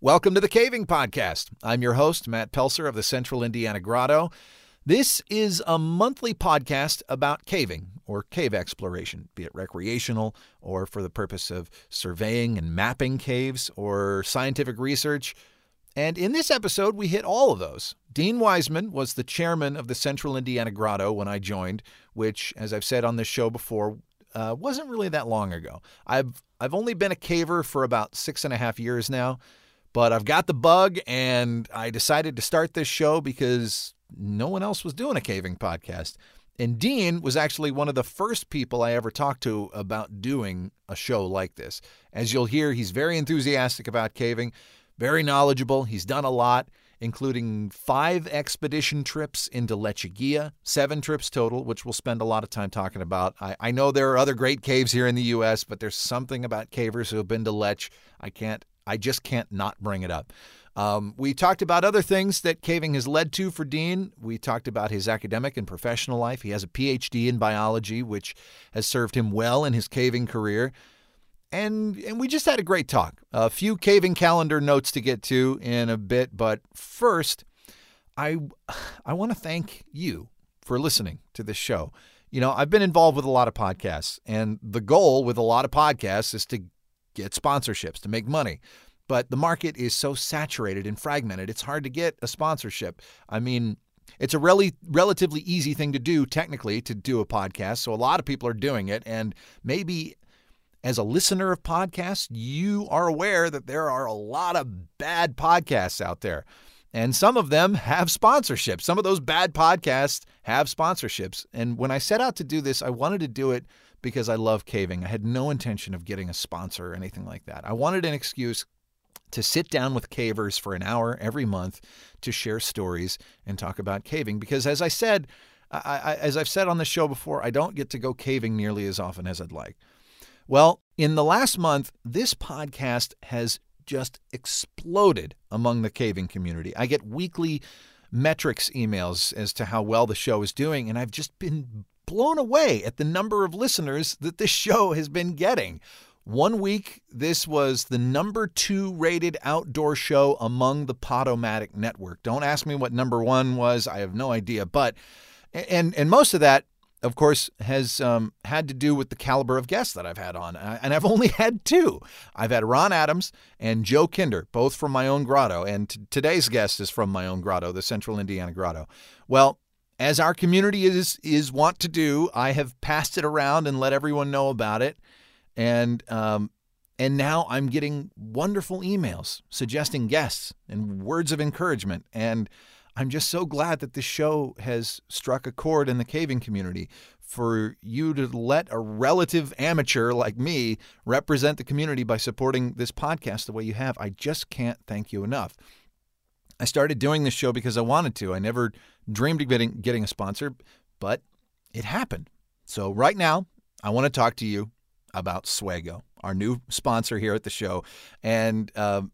Welcome to the Caving Podcast. I'm your host, Matt Pelser of the Central Indiana Grotto. This is a monthly podcast about caving or cave exploration, be it recreational or for the purpose of surveying and mapping caves or scientific research. And in this episode, we hit all of those. Dean Wiseman was the chairman of the Central Indiana Grotto when I joined, which, as I've said on this show before, wasn't really that long ago. I've only been a caver for about 6.5 years now, but I've got the bug, and I decided to start this show because no one else was doing a caving podcast. And Dean was actually one of the first people I ever talked to about doing a show like this. As you'll hear, he's very enthusiastic about caving, very knowledgeable. He's done a lot, including 5 expedition trips into Lechuguilla, 7 trips total, which we'll spend a lot of time talking about. I know there are other great caves here in the U.S., but there's something about cavers who have been to Lech. I just can't not bring it up. We talked about other things that caving has led to for Dean. We talked about his academic and professional life. He has a PhD in biology, which has served him well in his caving career. And we just had a great talk. A few caving calendar notes to get to in a bit, but first, I want to thank you for listening to this show. You know, I've been involved with a lot of podcasts, and the goal with a lot of podcasts is to get sponsorships, to make money. But the market is so saturated and fragmented, it's hard to get a sponsorship. I mean, it's a relatively easy thing to do, technically, to do a podcast. So a lot of people are doing it. And maybe as a listener of podcasts, you are aware that there are a lot of bad podcasts out there. And some of them have sponsorships. Some of those bad podcasts have sponsorships. And when I set out to do this, I wanted to do it because I love caving. I had no intention of getting a sponsor or anything like that. I wanted an excuse to sit down with cavers for an hour every month to share stories and talk about caving. Because as I said, as I've said on the show before, I don't get to go caving nearly as often as I'd like. Well, in the last month, this podcast has just exploded among the caving community. I get weekly metrics emails as to how well the show is doing, and I've just been blown away at the number of listeners that this show has been getting. One week, this was the number 2 rated outdoor show among the Podomatic network. Don't ask me what number 1 was. I have no idea. But, and most of that, of course, has had to do with the caliber of guests that I've had on. And I've only had 2. I've had Ron Adams and Joe Kinder, both from my own grotto. And today's guest is from my own grotto, the Central Indiana Grotto. Well, as our community is wont to do, I have passed it around and let everyone know about it. And now I'm getting wonderful emails suggesting guests and words of encouragement. And I'm just so glad that this show has struck a chord in the caving community. For you to let a relative amateur like me represent the community by supporting this podcast the way you have, I just can't thank you enough. I started doing this show because I wanted to. I never dreamed of getting a sponsor, but it happened. So right now, I want to talk to you about Swago, our new sponsor here at the show. And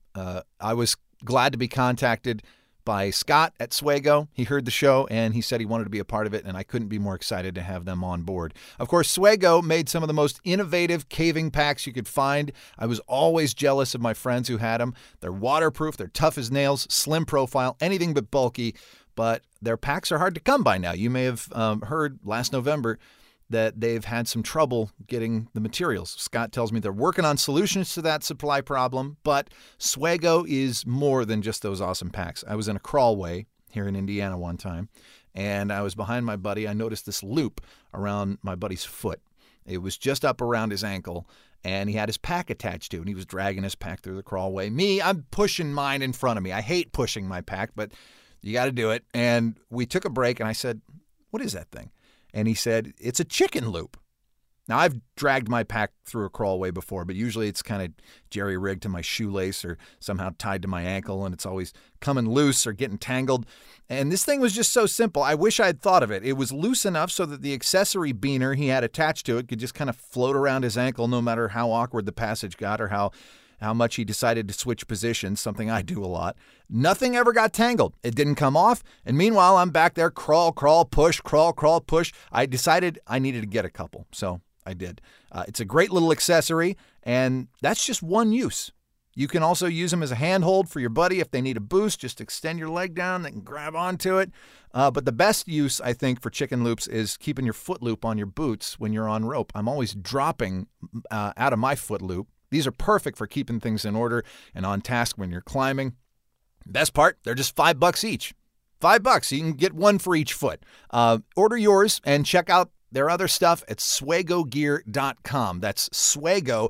I was glad to be contacted by Scott at Swago. He heard the show and he said he wanted to be a part of it, and I couldn't be more excited to have them on board. Of course, Swago made some of the most innovative caving packs you could find. I was always jealous of my friends who had them. They're waterproof, they're tough as nails, slim profile, anything but bulky, but their packs are hard to come by now. You may have heard last November that they've had some trouble getting the materials. Scott tells me they're working on solutions to that supply problem, but Swago is more than just those awesome packs. I was in a crawlway here in Indiana one time, and I was behind my buddy. I noticed this loop around my buddy's foot. It was just up around his ankle, and he had his pack attached to it, and he was dragging his pack through the crawlway. Me, I'm pushing mine in front of me. I hate pushing my pack, but you got to do it. And we took a break, and I said, "What is that thing?" And he said, "It's a chicken loop." Now, I've dragged my pack through a crawlway before, but usually it's kind of jerry-rigged to my shoelace or somehow tied to my ankle, and it's always coming loose or getting tangled. And this thing was just so simple. I wish I had thought of it. It was loose enough so that the accessory beaner he had attached to it could just kind of float around his ankle no matter how awkward the passage got or how much he decided to switch positions, something I do a lot. Nothing ever got tangled. It didn't come off. And meanwhile, I'm back there, crawl, push, crawl, push. I decided I needed to get a couple, so I did. It's a great little accessory, and that's just one use. You can also use them as a handhold for your buddy if they need a boost. Just extend your leg down, they can grab onto it. But the best use, I think, for chicken loops is keeping your foot loop on your boots when you're on rope. I'm always dropping out of my foot loop. These are perfect for keeping things in order and on task when you're climbing. Best part, they're just $5 each. $5. You can get one for each foot. Order yours and check out their other stuff at swagogear.com. That's Swago,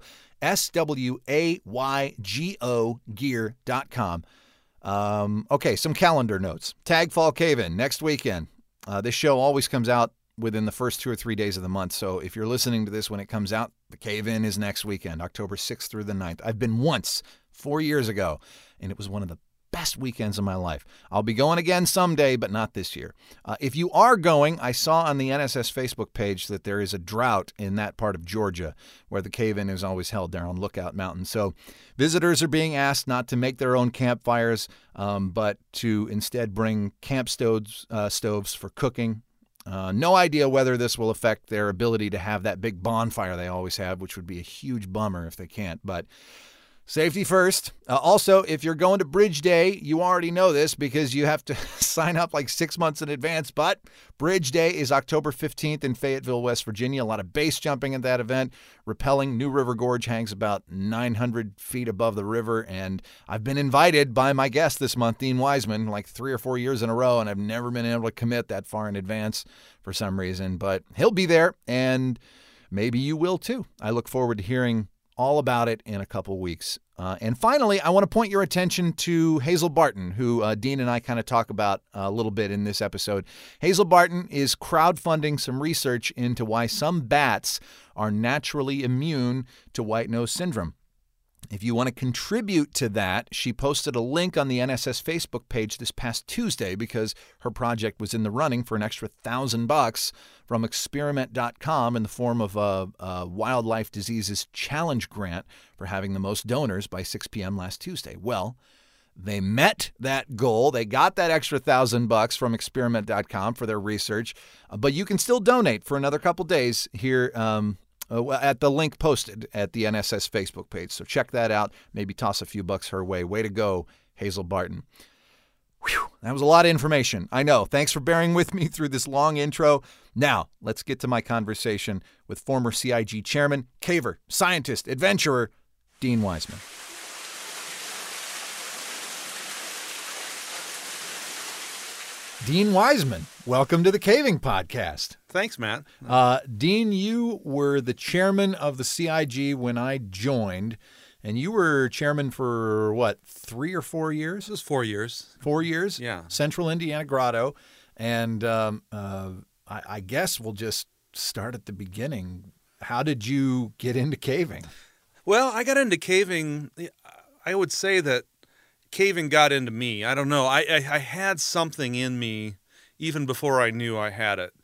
SWAYGO gear.com. Okay, some calendar notes. Tag Fall Cave-In next weekend. This show always comes out within the first 2 or 3 days of the month. So if you're listening to this when it comes out, the Cave-In is next weekend, October 6th through the 9th. I've been once 4 years ago, and it was one of the best weekends of my life. I'll be going again someday, but not this year. If you are going, I saw on the NSS Facebook page that there is a drought in that part of Georgia where the Cave-In is always held there on Lookout Mountain. So visitors are being asked not to make their own campfires, but to instead bring camp stoves for cooking. No idea whether this will affect their ability to have that big bonfire they always have, which would be a huge bummer if they can't, but safety first. Also, if you're going to Bridge Day, you already know this because you have to sign up like 6 months in advance. But Bridge Day is October 15th in Fayetteville, West Virginia. A lot of base jumping at that event. Rappelling. New River Gorge hangs about 900 feet above the river. And I've been invited by my guest this month, Dean Wiseman, like 3 or 4 years in a row. And I've never been able to commit that far in advance for some reason. But he'll be there, and maybe you will too. I look forward to hearing all about it in a couple weeks. And finally, I want to point your attention to Hazel Barton, who Dean and I kind of talk about a little bit in this episode. Hazel Barton is crowdfunding some research into why some bats are naturally immune to white nose syndrome. If you want to contribute to that, she posted a link on the NSS Facebook page this past Tuesday because her project was in the running for an extra $1,000 from experiment.com in the form of a Wildlife Diseases Challenge grant for having the most donors by 6 p.m. last Tuesday. Well, they met that goal. They got that extra $1,000 from experiment.com for their research, but you can still donate for another couple days here at the link posted at the NSS Facebook page. So check that out. Maybe toss a few bucks her way. Way to go, Hazel Barton. Whew, that was a lot of information. I know. Thanks for bearing with me through this long intro. Now, let's get to my conversation with former CIG chairman, caver, scientist, adventurer, Dean Wiseman. Dean Wiseman, welcome to the Caving Podcast. Thanks, Matt. Dean, you were the chairman of the CIG when I joined, and you were chairman for, what, 3 or 4 years? This was 4 years. 4 years? Yeah. Central Indiana Grotto. And I guess we'll just start at the beginning. How did you get into caving? Well, I got into caving, I would say that caving got into me. I don't know. I had something in me even before I knew I had it.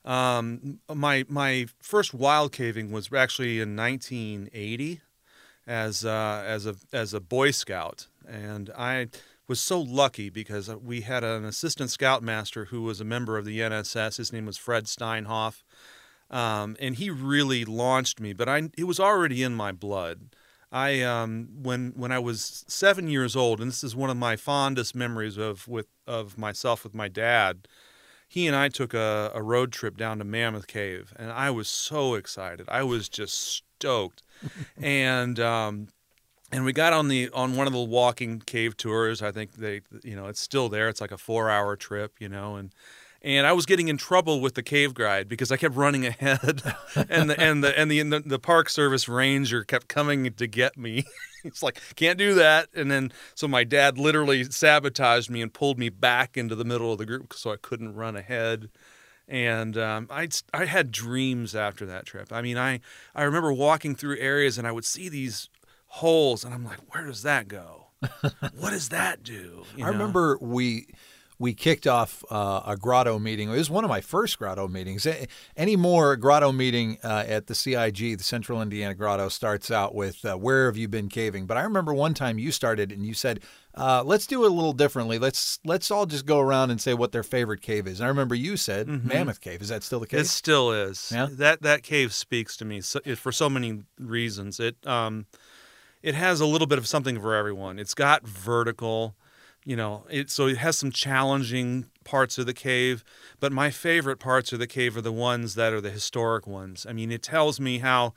My first wild caving was actually in 1980 as a Boy Scout, and I was so lucky because we had an assistant scoutmaster who was a member of the NSS. His name was Fred Steinhoff, and he really launched me. But it was already in my blood. When I was 7 years old, and this is one of my fondest memories of myself with my dad, he and I took a road trip down to Mammoth Cave, and I was so excited. I was just stoked, and we got on one of the walking cave tours. I think it's still there. It's like a 4-hour trip, and I was getting in trouble with the cave guide because I kept running ahead, and the Park Service ranger kept coming to get me. It's like, can't do that. And then so my dad literally sabotaged me and pulled me back into the middle of the group so I couldn't run ahead. And I had dreams after that trip. I mean, I remember walking through areas and I would see these holes, and I'm like, where does that go? What does that do? I remember we kicked off a grotto meeting. It was one of my first grotto meetings. Any more grotto meeting at the CIG, the Central Indiana Grotto, starts out with, where have you been caving? But I remember one time you started and you said, let's do it a little differently. Let's all just go around and say what their favorite cave is. And I remember you said Mammoth Cave. Is that still the case? It still is. Yeah? That cave speaks to me for so many reasons. it has a little bit of something for everyone. It's got vertical, so it has some challenging parts of the cave, but my favorite parts of the cave are the ones that are the historic ones. I mean, it tells me how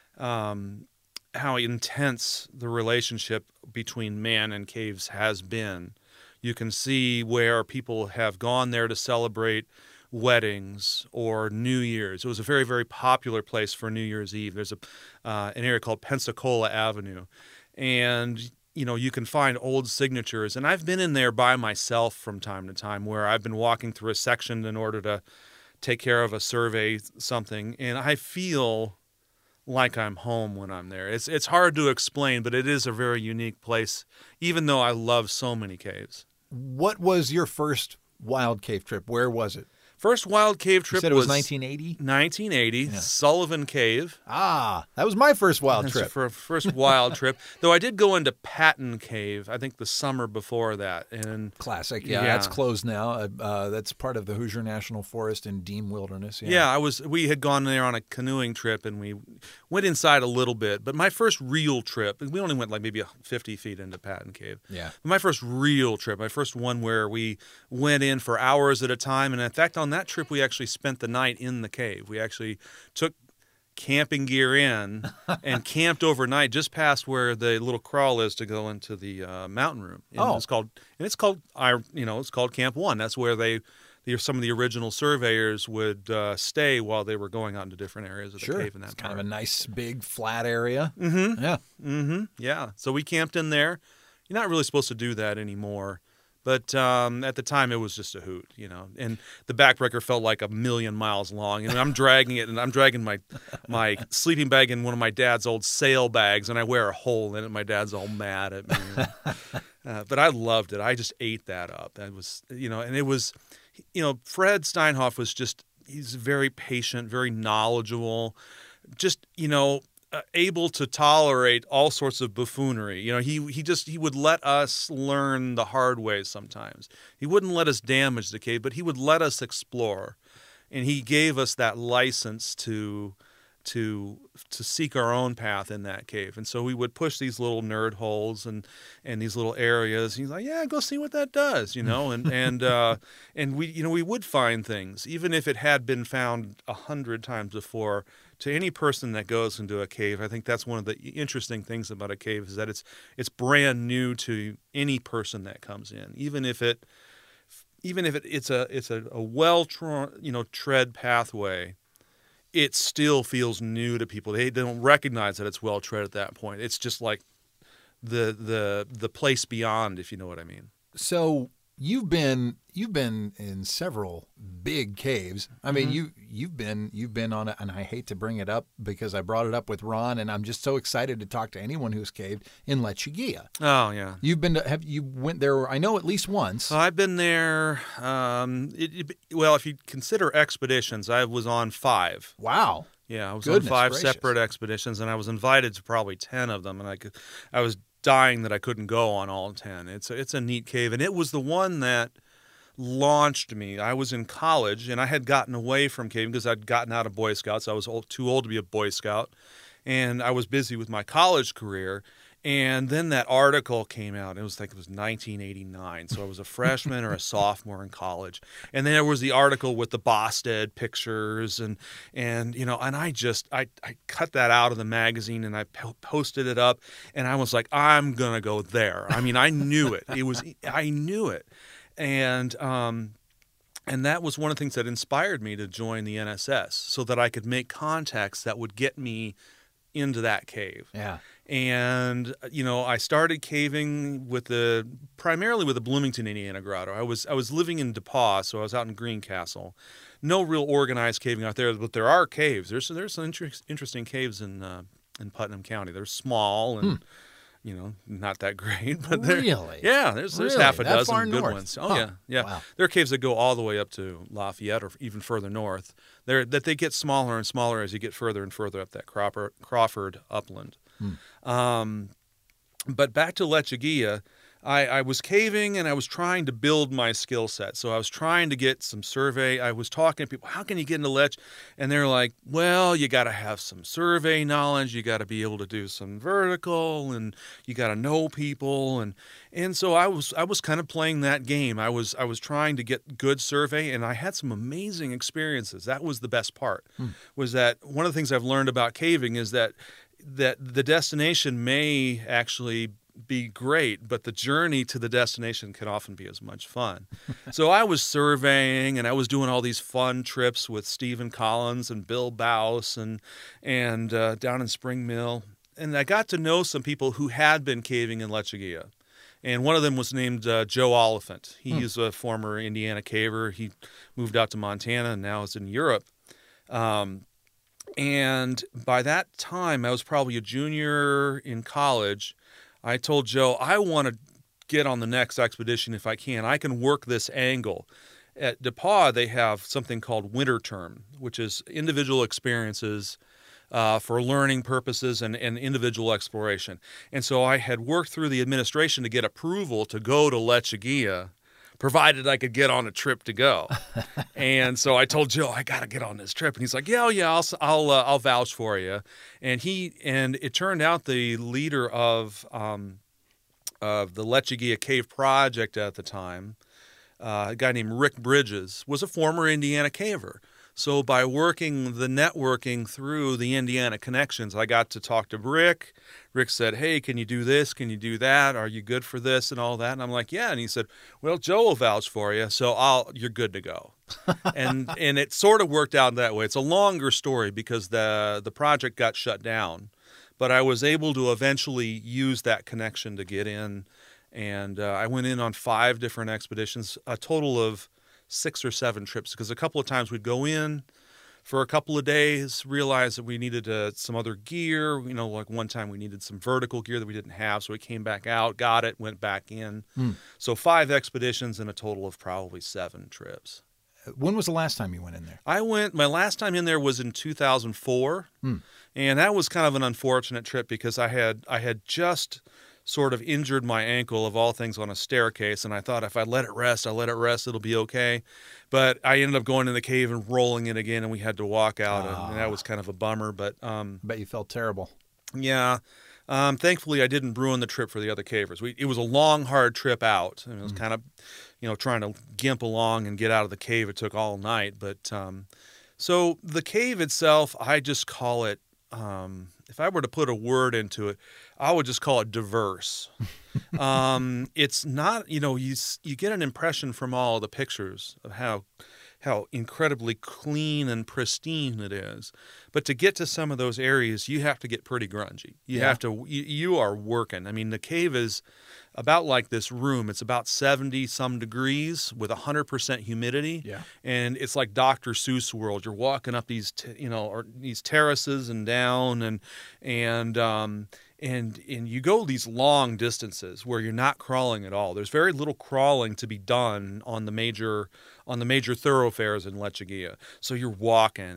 intense the relationship between man and caves has been. You can see where people have gone there to celebrate weddings or New Year's. It was a very, very popular place for New Year's Eve. There's an area called Pensacola Avenue, and you can find old signatures. And I've been in there by myself from time to time, where I've been walking through a section in order to take care of a survey, something, and I feel like I'm home when I'm there. It's hard to explain, but it is a very unique place, even though I love so many caves. What was your first wild cave trip? Where was it? First wild cave trip You said it was 1980? 1980, Yeah. Sullivan Cave. Ah, that was my first wild That's trip. for a first wild trip. Though I did go into Patton Cave, I think the summer before that. And Classic. Yeah, Yeah. that's closed now. That's part of the Hoosier National Forest and Dean Wilderness. yeah, we had gone there on a canoeing trip, and we went inside a little bit. But my first real trip, we only went like maybe 50 feet into Patton Cave. Yeah. My first real trip, my first one where we went in for hours at a time. And in fact, on that trip, we actually spent the night in the cave. We actually took camping gear in and camped overnight just past where the little crawl is to go into the mountain room. And Oh. it's called Camp 1. That's where some of the original surveyors would stay while they were going out into different areas of the Sure. cave in that It's kind of part. a nice, big, flat area. Mm-hmm. Yeah. Mm-hmm. Yeah. So we camped in there. You're not really supposed to do that anymore. But at the time, it was just a hoot, and the backbreaker felt like 1,000,000 miles long. And I'm dragging it, and I'm dragging my sleeping bag in one of my dad's old sail bags, and I wear a hole in it. My dad's all mad at me. But I loved it. I just ate that up. That was, and it was, Fred Steinhoff was he's very patient, very knowledgeable, just, able to tolerate all sorts of buffoonery. He would let us learn the hard way sometimes. He wouldn't let us damage the cave, but he would let us explore. And he gave us that license to seek our own path in that cave. And so we would push these little nerd holes and these little areas. He's like, yeah, go see what that does, and we would find things, even if it had been found 100 times before. To any person that goes into a cave, I think that's one of the interesting things about a cave is that it's brand new to any person that comes in, even if it's a well tread pathway. It still feels new to people. They don't recognize that it's well tread at that point. It's just like the place beyond, if you know what I mean. So you've been in several big caves. I mean, you've been on it, and I hate to bring it up because I brought it up with Ron, and I'm just so excited to talk to anyone who's caved in Lechuguilla. Oh yeah, you went there? I know at least once. I've been there. If you consider expeditions, I was on 5. Wow. Yeah, I was Goodness on 5 gracious. separate expeditions, and I was invited to probably 10 of them, and I was dying that I couldn't go on all 10. It's a neat cave, and it was the one that launched me. I was in college, and I had gotten away from caving because I'd gotten out of Boy Scouts. I was too old to be a Boy Scout, and I was busy with my college career. And then that article came out. It was 1989, so I was a freshman or a sophomore in college. And then there was the article with the Bosted pictures, and I cut that out of the magazine and I posted it up, and I was like, I'm gonna go there. I mean, I knew it. I knew it, and that was one of the things that inspired me to join the NSS, so that I could make contacts that would get me into that cave. Yeah. And I started caving primarily with the Bloomington Indiana Grotto. I was living in DePaul, so I was out in Greencastle. No real organized caving out there, but there are caves. There's some interesting caves in Putnam County. They're small and not that great, but Really? Yeah, there's Really? half a That far dozen good north? ones. Oh Huh. yeah. Wow. There are caves that go all the way up to Lafayette or even further north. That they get smaller and smaller as you get further and further up that Crawford upland. But back to Lechuguilla, I was caving and I was trying to build my skill set. So I was trying to get some survey. I was talking to people, how can you get into Lech? And they're like, well, you got to have some survey knowledge. You got to be able to do some vertical, and you got to know people. And so I was kind of playing that game. I was trying to get good survey, and I had some amazing experiences. That was the best part, was that one of the things I've learned about caving is that the destination may actually be great, but the journey to the destination can often be as much fun. So I was surveying, and I was doing all these fun trips with Stephen Collins and Bill Baus and down in Spring Mill. And I got to know some people who had been caving in Lechuguilla. And one of them was named Joe Oliphant. He is a former Indiana caver. He moved out to Montana and now is in Europe. And by that time, I was probably a junior in college. I told Joe, I want to get on the next expedition if I can. I can work this angle. At DePauw, they have something called winter term, which is individual experiences for learning purposes and individual exploration. And so I had worked through the administration to get approval to go to Lechuguilla, provided I could get on a trip to go. And so I told Joe, I got to get on this trip. And he's like, yeah, I'll vouch for you. And it turned out the leader of the Lechuguilla Cave Project at the time, a guy named Rick Bridges, was a former Indiana caver. So by networking through the Indiana connections, I got to talk to Rick. Rick said, hey, can you do this? Can you do that? Are you good for this and all that? And I'm like, yeah. And he said, well, Joe will vouch for you, so you're good to go. and it sort of worked out that way. It's a longer story because the project got shut down, but I was able to eventually use that connection to get in. And I went in on 5 different expeditions, a total of 6 or 7 trips, because a couple of times we'd go in for a couple of days, realize that we needed some other gear. Like one time we needed some vertical gear that we didn't have, so we came back out, got it, went back in. So 5 expeditions and a total of probably 7 trips. When was the last time you went in there? My last time in there was in 2004, and that was kind of an unfortunate trip because I had just sort of injured my ankle, of all things, on a staircase, and I thought if I let it rest, it'll be okay. But I ended up going in the cave and rolling it again, and we had to walk out, and that was kind of a bummer. But bet you felt terrible. Yeah. Thankfully, I didn't ruin the trip for the other cavers. It was a long, hard trip out, and it was kind of, trying to gimp along and get out of the cave. It took all night. But so the cave itself, I just call it, if I were to put a word into it, I would just call it diverse. It's not, you get an impression from all the pictures of how incredibly clean and pristine it is. But to get to some of those areas, you have to get pretty grungy. You are working. I mean, the cave is about like this room. It's about 70-some degrees with 100% humidity. Yeah. And it's like Dr. Seuss world. You're walking up these, these terraces and down and you go these long distances where you're not crawling at all. There's very little crawling to be done on the major thoroughfares in Lechuguilla. So you're walking,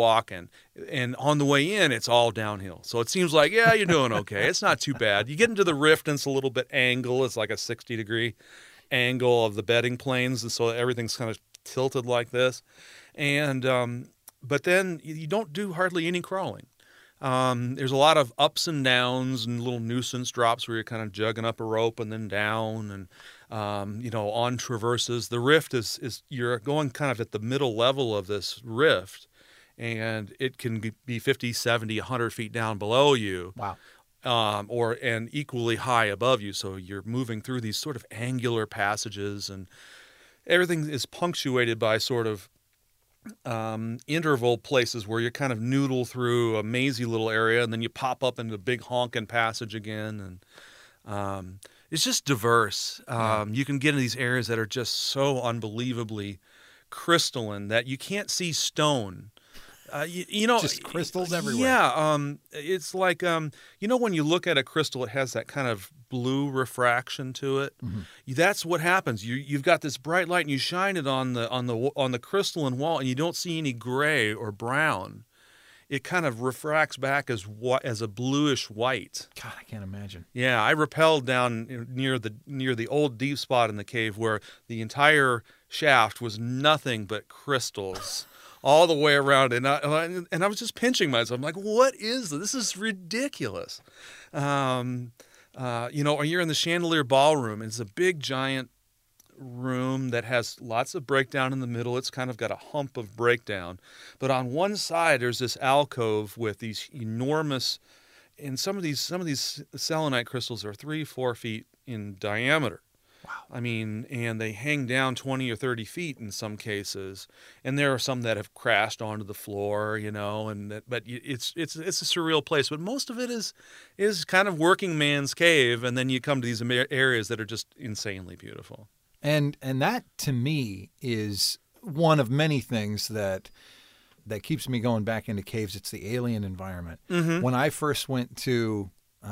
and on the way in, it's all downhill. So it seems like, yeah, you're doing okay. It's not too bad. You get into the rift, and it's a little bit angle. It's like a 60-degree angle of the bedding planes, and so everything's kind of tilted like this. And but then you don't do hardly any crawling. There's a lot of ups and downs and little nuisance drops where you're kind of jugging up a rope and then down, and on traverses. The rift is you're going kind of at the middle level of this rift, and it can be 50, 70, 100 feet down below you. Wow. And equally high above you. So you're moving through these sort of angular passages, and everything is punctuated by sort of interval places where you kind of noodle through a mazy little area, and then you pop up into a big honking passage again, and it's just diverse. You can get in these areas that are just so unbelievably crystalline that you can't see stone. Just crystals everywhere. Yeah, it's like when you look at a crystal, it has that kind of blue refraction to it. Mm-hmm. That's what happens. You've got this bright light, and you shine it on the crystalline wall, and you don't see any gray or brown. it kind of refracts back as a bluish white. God, I can't imagine. Yeah, I rappelled down near the old deep spot in the cave where the entire shaft was nothing but crystals all the way around, and I was just pinching myself. I'm like, what is this? This is ridiculous. Or you're in the Chandelier Ballroom. It's a big, giant room that has lots of breakdown in the middle. It's kind of got a hump of breakdown. But on one side, there's this alcove with these enormous, and some of these selenite crystals are 3-4 feet in diameter. Wow. I mean, and they hang down 20 or 30 feet in some cases. And there are some that have crashed onto the floor, but it's a surreal place. But most of it is kind of working man's cave. And then you come to these areas that are just insanely beautiful. And that, to me, is one of many things that keeps me going back into caves. It's the alien environment. Mm-hmm. When I first went to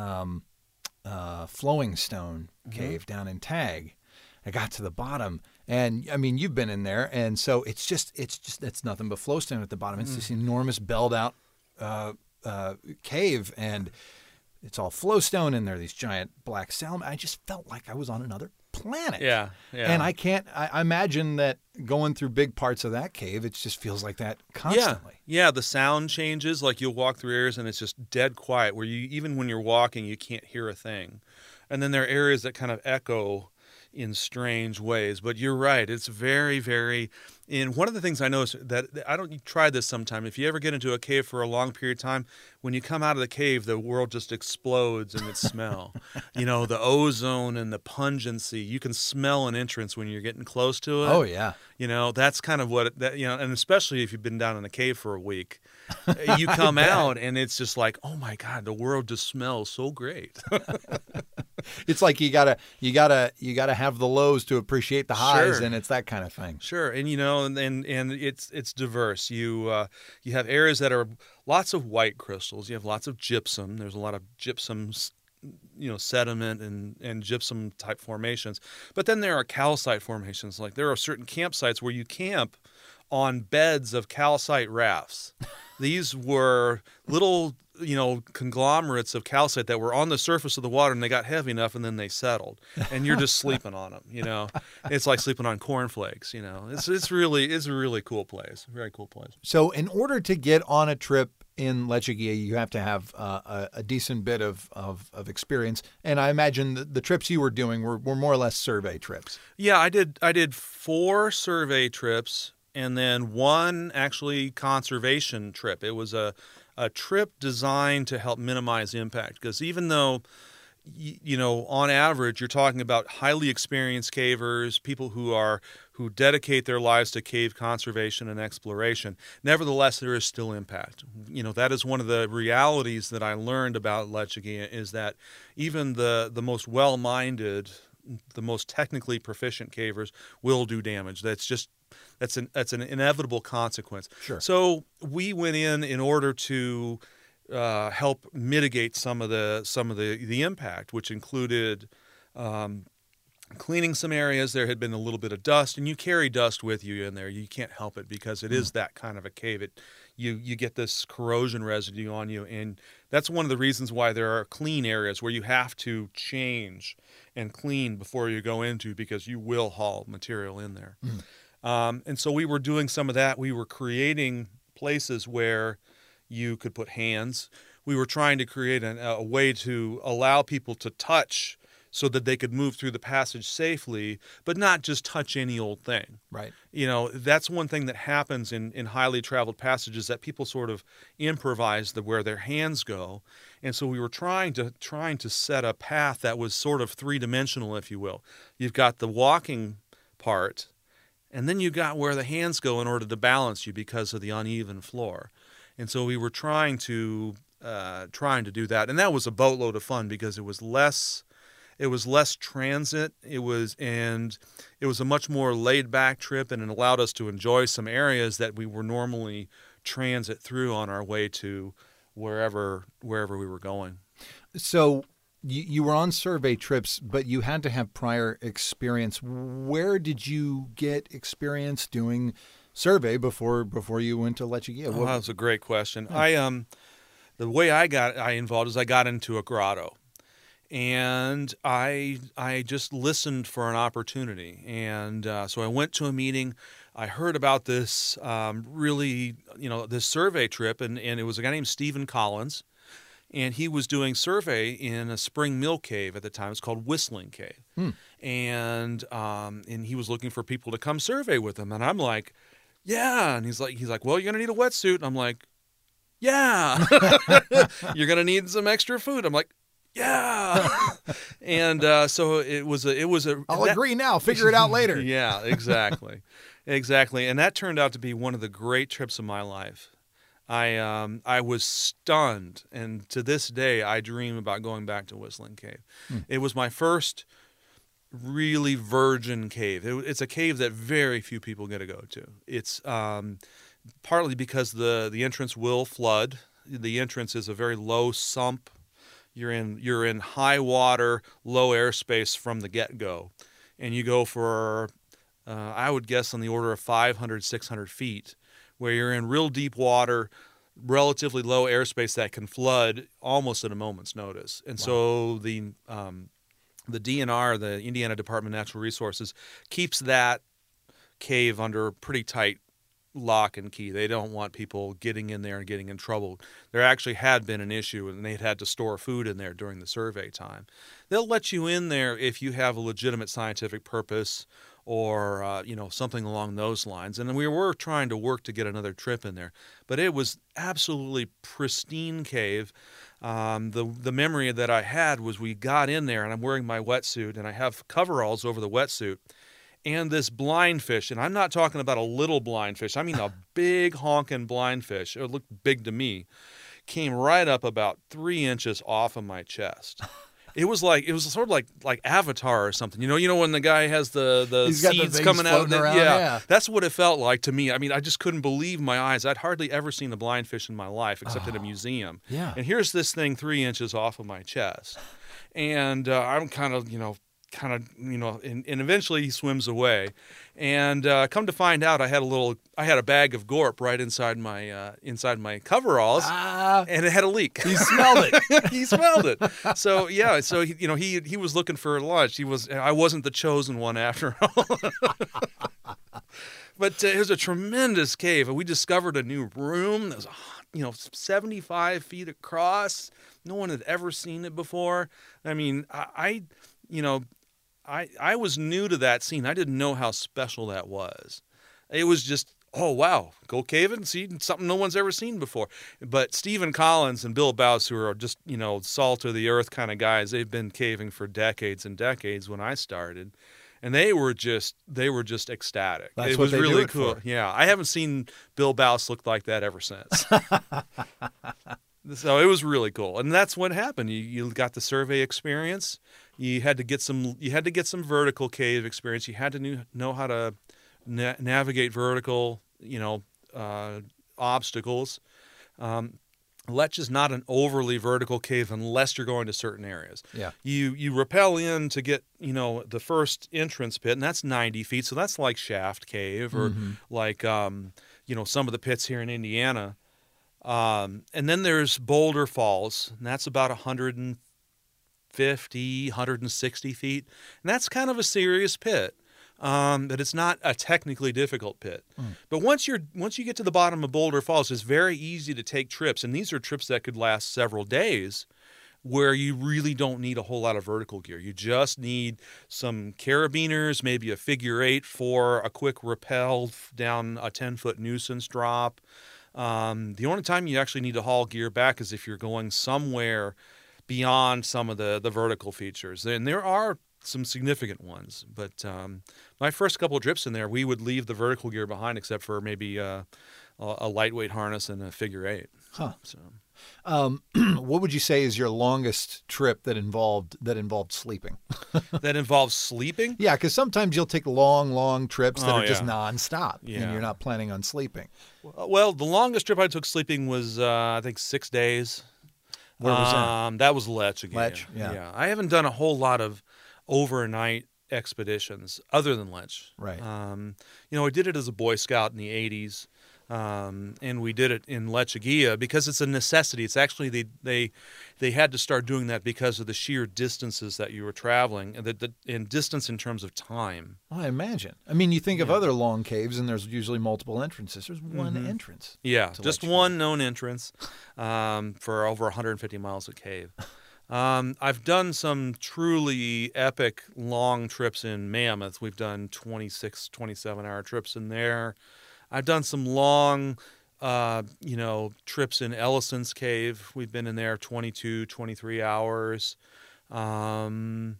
Flowing Stone Cave down in Tag, I got to the bottom, and I mean, you've been in there, and so it's nothing but flowstone at the bottom. It's this enormous belled out cave, and it's all flowstone, and there are these giant black salamanders. I just felt like I was on another planet. Yeah. And I imagine that going through big parts of that cave, it just feels like that constantly. Yeah, the sound changes. Like you'll walk through areas and it's just dead quiet where even when you're walking, you can't hear a thing. And then there are areas that kind of echo in strange ways. But you're right. It's very, very... And one of the things I noticed that you try this sometime. If you ever get into a cave for a long period of time, when you come out of the cave, the world just explodes in its smell. The ozone and the pungency. You can smell an entrance when you're getting close to it. Oh, yeah. That's kind of and especially if you've been down in a cave for a week, you come out and it's just like, oh my God, the world just smells so great. It's like you gotta have the lows to appreciate the highs, and it's that kind of thing. Sure, and and it's diverse. You have areas that are lots of white crystals. You have lots of gypsum. There's a lot of gypsum, sediment and gypsum type formations. But then there are calcite formations. Like there are certain campsites where you camp on beds of calcite rafts. These were little, conglomerates of calcite that were on the surface of the water, and they got heavy enough, and then they settled. And you're just sleeping on them. It's like sleeping on cornflakes. It's a really cool place. Very cool place. So, in order to get on a trip in Lechuguilla, you have to have a decent bit of experience. And I imagine the trips you were doing were more or less survey trips. Yeah, I did 4 survey trips. And then 1 actually conservation trip. It was a trip designed to help minimize impact. Because even though, on average, you're talking about highly experienced cavers, people who dedicate their lives to cave conservation and exploration, nevertheless, there is still impact. That is one of the realities that I learned about Lechuguilla, is that even the most well-minded, the most technically proficient cavers will do damage. That's an inevitable consequence. Sure. So we went in order to help mitigate some of the impact, which included cleaning some areas. There had been a little bit of dust, and you carry dust with you in there. You can't help it because it is that kind of a cave. You get this corrosion residue on you, and that's one of the reasons why there are clean areas where you have to change and clean before you go into, because you will haul material in there. And so we were doing some of that. We were creating places where you could put hands. We were trying to create a way to allow people to touch so that they could move through the passage safely, but not just touch any old thing. Right. That's one thing that happens in highly traveled passages, that people sort of improvise where their hands go. And so we were trying to set a path that was sort of 3-dimensional, if you will. You've got the walking part, and then you got where the hands go in order to balance you because of the uneven floor. And so we were trying to do that. And that was a boatload of fun because it was less transit. It was a much more laid back trip, and it allowed us to enjoy some areas that we were normally transit through on our way to wherever we were going. So you were on survey trips, but you had to have prior experience. Where did you get experience doing survey before you went to Lechuguilla? Oh, that was a great question. The way I got involved is I got into a grotto, and I just listened for an opportunity, and so I went to a meeting. I heard about this this survey trip, and it was a guy named Stephen Collins, and he was doing survey in a spring mill cave at the time. It's called Whistling Cave, and he was looking for people to come survey with him, and I'm like, yeah, and he's like, well, you're gonna need a wetsuit, and I'm like, yeah, you're gonna need some extra food. I'm like, yeah, and so it was a. I'll agree now. Figure it out later. Yeah, exactly, exactly, and that turned out to be one of the great trips of my life. I was stunned, and to this day, I dream about going back to Whistling Cave. It was my first really virgin cave. It's a cave that very few people get to go to. It's partly because the entrance will flood. The entrance is a very low sump. You're in high water, low airspace from the get-go, and you go for I would guess on the order of 500, 600 feet, where you're in real deep water, relatively low airspace that can flood almost at a moment's notice. And so the DNR, the Indiana Department of Natural Resources, keeps that cave under pretty tight lock and key. They don't want people getting in there and getting in trouble. There actually had been an issue, and they'd had to store food in there during the survey time. They'll let you in there if you have a legitimate scientific purpose or something along those lines. And we were trying to work to get another trip in there, but it was absolutely pristine cave. The memory that I had was we got in there, and I'm wearing my wetsuit, and I have coveralls over the wetsuit. And this blindfish, and I'm not talking about a little blindfish, I mean a big honking blindfish, it looked big to me, came right up about 3 inches off of my chest. It was sort of like Avatar or something. You know when the guy has the seeds coming out. Yeah, that's what it felt like to me. I mean, I just couldn't believe my eyes. I'd hardly ever seen a blindfish in my life except at a museum. Yeah. And here's this thing 3 inches off of my chest. And I'm kind of, and eventually he swims away. And come to find out, I had a bag of gorp right inside my coveralls, and it had a leak. He smelled it. He smelled it. So yeah, he was looking for lunch. I wasn't the chosen one after all. But it was a tremendous cave, and we discovered a new room that was 75 feet across. No one had ever seen it before. I mean, I was new to that scene. I didn't know how special that was. It was just, oh, wow, go caving, see something no one's ever seen before. But Stephen Collins and Bill Baus, who are just, salt of the earth kind of guys, they've been caving for decades and decades when I started. And they were just ecstatic. It was really cool. Yeah, I haven't seen Bill Baus look like that ever since. So it was really cool, and that's what happened. You got the survey experience. You had to get some vertical cave experience. You had to know how to navigate vertical, obstacles. Lech is not an overly vertical cave unless you're going to certain areas. Yeah. You rappel in to get the first entrance pit, and that's 90 feet. So that's like Shaft Cave or like some of the pits here in Indiana. And then there's Boulder Falls, and that's about 150, 160 feet. And that's kind of a serious pit, but it's not a technically difficult pit. But once you get to the bottom of Boulder Falls, it's very easy to take trips, and these are trips that could last several days, where you really don't need a whole lot of vertical gear. You just need some carabiners, maybe a figure 8 for a quick rappel down a 10-foot nuisance drop. The only time you actually need to haul gear back is if you're going somewhere beyond some of the vertical features. And there are some significant ones. But my first couple of trips in there, we would leave the vertical gear behind except for maybe a lightweight harness and a figure 8. Huh. So. What would you say is your longest trip that involved sleeping? That involves sleeping? Yeah, because sometimes you'll take long trips that are just yeah. nonstop, and Yeah. you're not planning on sleeping. Well, the longest trip I took sleeping was, I think, 6 days. Where was that? That was Lech again. Lech, yeah. I haven't done a whole lot of overnight expeditions other than Lech. Right. I did it as a Boy Scout in the 80s, and we did it in Lechuguilla because it's a necessity. It's actually they had to start doing that because of the sheer distances that you were traveling, and distance in terms of time. Well, I imagine. I mean, you think of other long caves, and there's usually multiple entrances. There's one entrance. Yeah, just one known entrance for over 150 miles of cave. I've done some truly epic long trips in Mammoth. We've done 26, 27-hour trips in there. I've done some long, trips in Ellison's Cave. We've been in there 22, 23 hours. The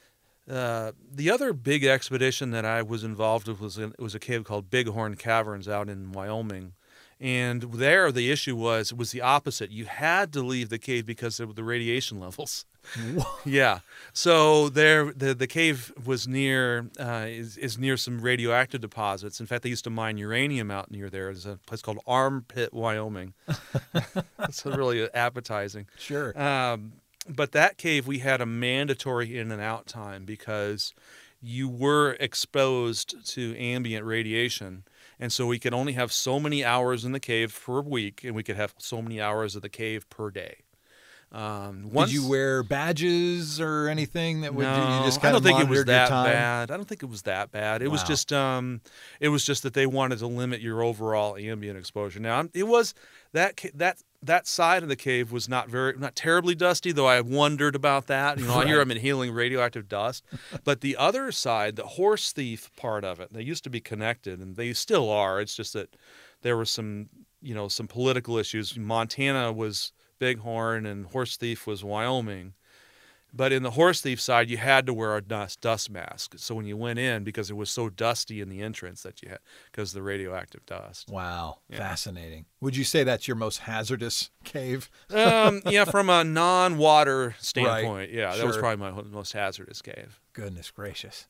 other big expedition that I was involved with was a cave called Bighorn Caverns out in Wyoming. And there, the issue was the opposite. You had to leave the cave because of the radiation levels. Yeah. So there, the cave was near is near some radioactive deposits. In fact, they used to mine uranium out near there. There's a place called Armpit, Wyoming. It's really appetizing. Sure. But that cave, we had a mandatory in and out time because you were exposed to ambient radiation. And so we could only have so many hours in the cave per week, and we could have so many hours of the cave per day. Did you wear badges or anything that would you just I kind don't of think it was monitored your that time? bad. I don't think it was that bad. It was just that they wanted to limit your overall ambient exposure. Now it was that side of the cave was not terribly dusty, though I wondered about that. I hear I'm inhaling radioactive dust. But the other side, the horse thief part of it, they used to be connected, and they still are. It's just that there were some political issues. Montana was Bighorn, and horse thief was Wyoming. But in the horse thief side, you had to wear a dust mask. So when you went in, because it was so dusty in the entrance that you had, because of the radioactive dust. Wow. Yeah. Fascinating. Would you say that's your most hazardous cave? Yeah, from a non-water standpoint. Right. Yeah, that was probably my most hazardous cave. Goodness gracious.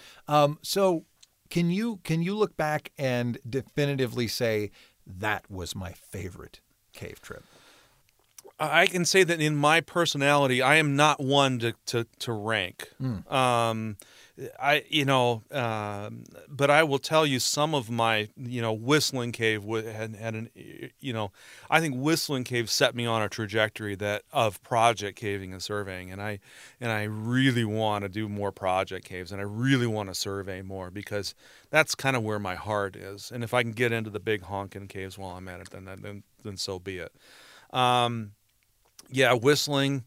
So can you look back and definitively say that was my favorite cave trip? I can say that in my personality, I am not one to rank. But I will tell you some of my, Whistling Cave had I think Whistling Cave set me on a trajectory of project caving and surveying, and I really want to do more project caves, and I really want to survey more because that's kind of where my heart is. And if I can get into the big honking caves while I'm at it, then so be it. Yeah, Whistling.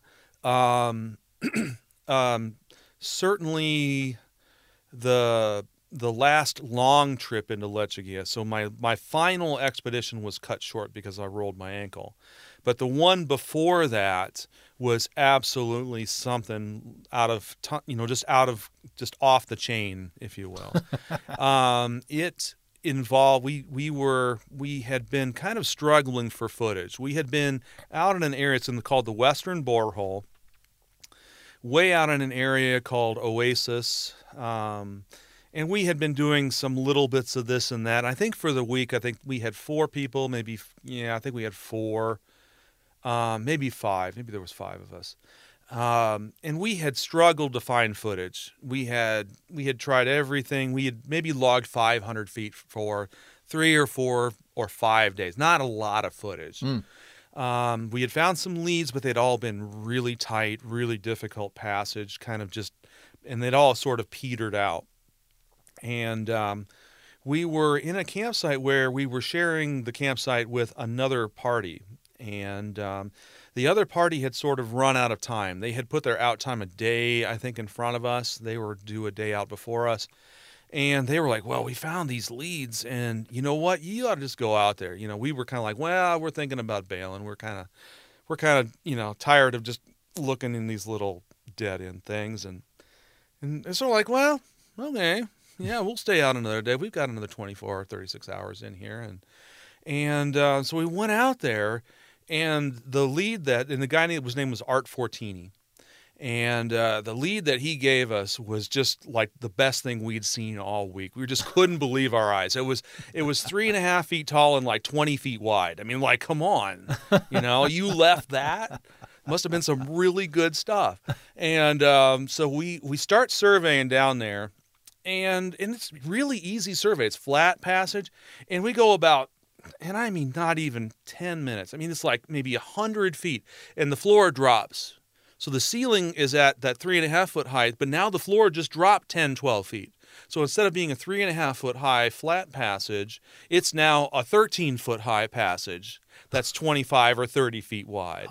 Certainly the last long trip into Lechuguilla. So my final expedition was cut short because I rolled my ankle. But the one before that was absolutely something just off the chain, if you will. It involved we had been kind of struggling for footage. We had been out in an area called the Western Borehole, way out in an area called Oasis, and we had been doing some little bits of this and that. I think for the week, I think we had 4 people, I think we had 4, maybe 5, maybe there was 5 of us. And we had struggled to find footage. We had tried everything. We had maybe logged 500 feet for 3 or 4 or 5 days. Not a lot of footage. We had found some leads, but they'd all been really tight, really difficult passage, and they'd all sort of petered out. And we were in a campsite where we were sharing the campsite with another party. And the other party had sort of run out of time. They had put their out time a day, I think, in front of us. They were due a day out before us. And they were like, well, we found these leads, and you know what? You ought to just go out there. We were kind of like, well, we're thinking about bailing. We're kind of tired of just looking in these little dead-end things. And so we're like, well, okay, yeah, we'll stay out another day. We've got another 24 or 36 hours in here. And so we went out there, and the guy name was Art Fortini. And the lead that he gave us was just like the best thing we'd seen all week. We just couldn't believe our eyes. It was 3.5 feet tall and like 20 feet wide. I mean, like, come on, you left that. Must have been some really good stuff. And so we start surveying down there, and it's really easy survey. It's flat passage, and we go about, and I mean not even 10 minutes. I mean, it's like maybe 100 feet, and the floor drops. So the ceiling is at that 3.5-foot height, but now the floor just dropped 10, 12 feet. So instead of being a 3.5-foot high flat passage, it's now a 13-foot high passage that's 25 or 30 feet wide.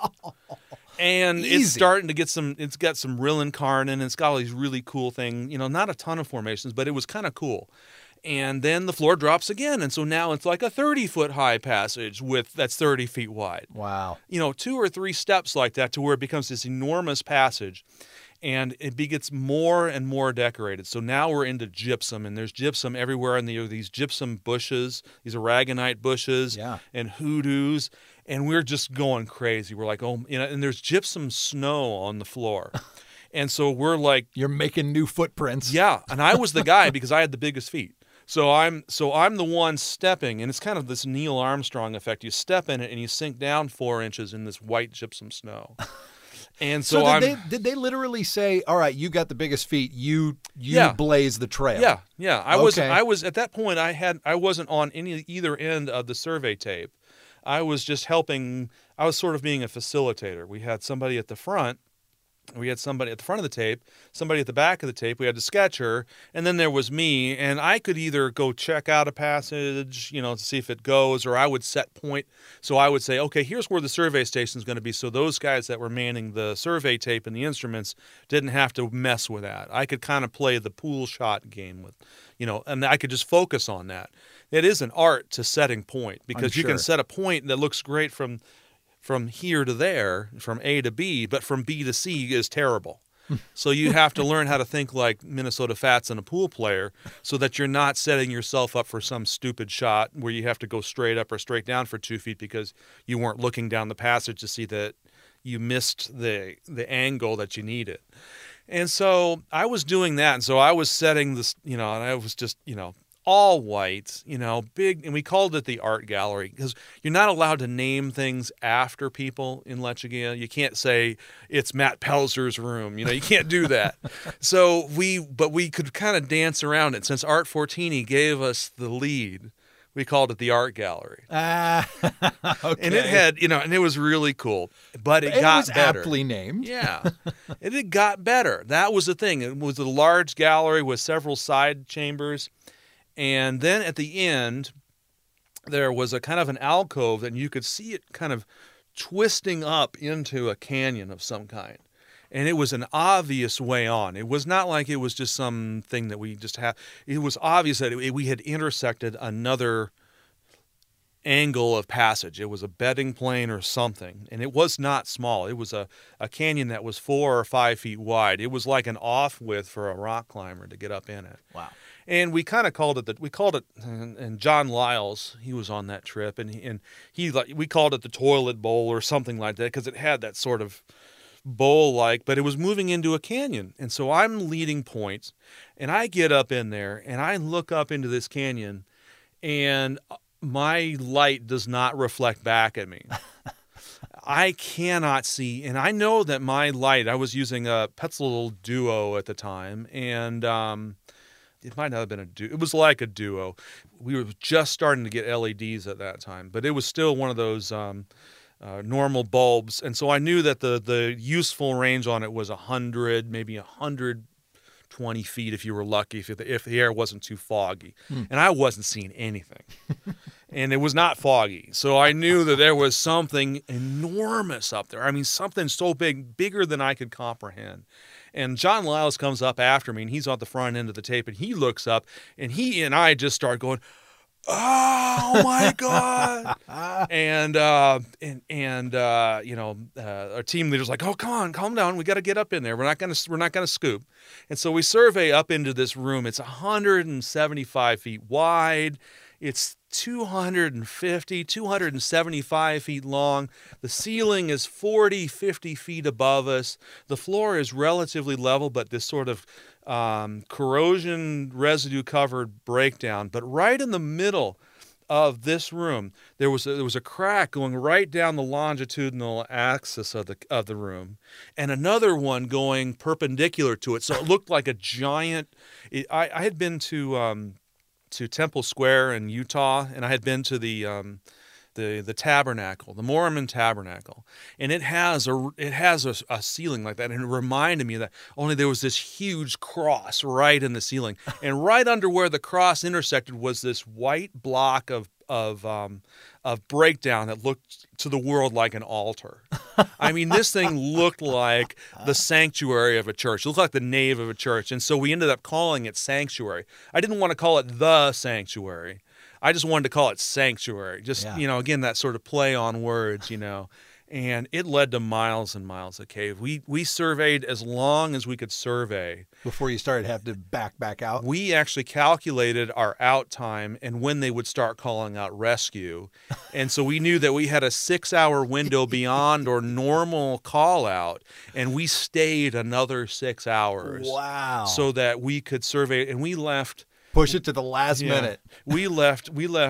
And Easy. It's starting to get it's got some Rillenkarnen, and it's got all these really cool things, not a ton of formations, but it was kind of cool. And then the floor drops again, and so now it's like a 30-foot high passage that's 30 feet wide. Wow. 2 or 3 steps like that to where it becomes this enormous passage, and it gets more and more decorated. So now we're into gypsum, and there's gypsum everywhere, and there are these gypsum bushes, these aragonite bushes, and hoodoos, and we're just going crazy. We're like, and there's gypsum snow on the floor. And so we're like... You're making new footprints. Yeah, and I was the guy because I had the biggest feet. So I'm the one stepping, and it's kind of this Neil Armstrong effect. You step in it, and you sink down 4 inches in this white gypsum snow. And so did they literally say, "All right, you got the biggest feet. You blaze the trail"? Yeah. I was at that point. I wasn't on either end of the survey tape. I was just helping. I was sort of being a facilitator. We had somebody at the front. We had somebody at the front of the tape, somebody at the back of the tape. We had the sketcher, and then there was me. And I could either go check out a passage, to see if it goes, or I would set point. So I would say, okay, here's where the survey station is going to be. So those guys that were manning the survey tape and the instruments didn't have to mess with that. I could kind of play the pool shot game with, and I could just focus on that. It is an art to setting point, because you can set a point that looks great from here to there, from A to B, but from B to C is terrible. So you have to learn how to think like Minnesota Fats and a pool player, so that you're not setting yourself up for some stupid shot where you have to go straight up or straight down for 2 feet because you weren't looking down the passage to see that you missed the angle that you needed. And so I was doing that, and so I was setting this, and I was just, all white, big, and we called it the art gallery because you're not allowed to name things after people in Lechuga. You can't say it's Matt Pelzer's room. You can't do that. So we could kind of dance around it. Since Art Fortini gave us the lead, we called it the art gallery. Okay. And it had, and it was really cool, but it got better. Aptly named. Yeah. It got better. That was the thing. It was a large gallery with several side chambers. And then at the end, there was a kind of an alcove, and you could see it kind of twisting up into a canyon of some kind. And it was an obvious way on. It was not like it was just something that we just had. It was obvious that we had intersected another angle of passage. It was a bedding plane or something. And it was not small. It was a canyon that was 4 or 5 feet wide. It was like an off-width for a rock climber to get up in it. Wow. And we kind of called it and John Lyles, he was on that trip, and we called it the toilet bowl or something like that because it had that sort of bowl-like, but it was moving into a canyon. And so I'm leading points, and I get up in there, and I look up into this canyon, and my light does not reflect back at me. I cannot see, and I know that my light, I was using a Petzl Duo at the time, and it might not have been a Duo. It was like a Duo. We were just starting to get LEDs at that time, but it was still one of those normal bulbs. And so I knew that the useful range on it was 100, maybe 120 feet if you were lucky, if the air wasn't too foggy. And I wasn't seeing anything. And it was not foggy. So I knew that there was something enormous up there. I mean, something so big, bigger than I could comprehend. And John Lyles comes up after me, and he's on the front end of the tape, and he looks up, and he and I just start going, "Oh my God!" and our team leader's like, "Oh, come on, calm down. We got to get up in there. We're not gonna scoop." And so we survey up into this room. It's 175 feet wide. It's 275 feet long. The ceiling is 40, 50 feet above us. The floor is relatively level, but this sort of corrosion residue covered breakdown. But right in the middle of this room, there was a crack going right down the longitudinal axis of the room, and another one going perpendicular to it. So it looked like a giant. I had been to Temple Square in Utah, and I had been to the tabernacle, the Mormon tabernacle, and it has a ceiling like that, and it reminded me of that. Only there was this huge cross right in the ceiling, and right under where the cross intersected was this white block of breakdown that looked to the world like an altar. I mean, this thing looked like the sanctuary of a church. It looked like the nave of a church, and so we ended up calling it sanctuary. I didn't want to call it the sanctuary. I just wanted to call it sanctuary. Just, again, that sort of play on words, and it led to miles and miles of cave. We surveyed as long as we could survey. Before you started having to back out? We actually calculated our out time and when they would start calling out rescue. And so we knew that we had a 6-hour window beyond our normal call out, and we stayed another 6 hours. Wow. So that we could survey, and we left. Push it to the last minute. We left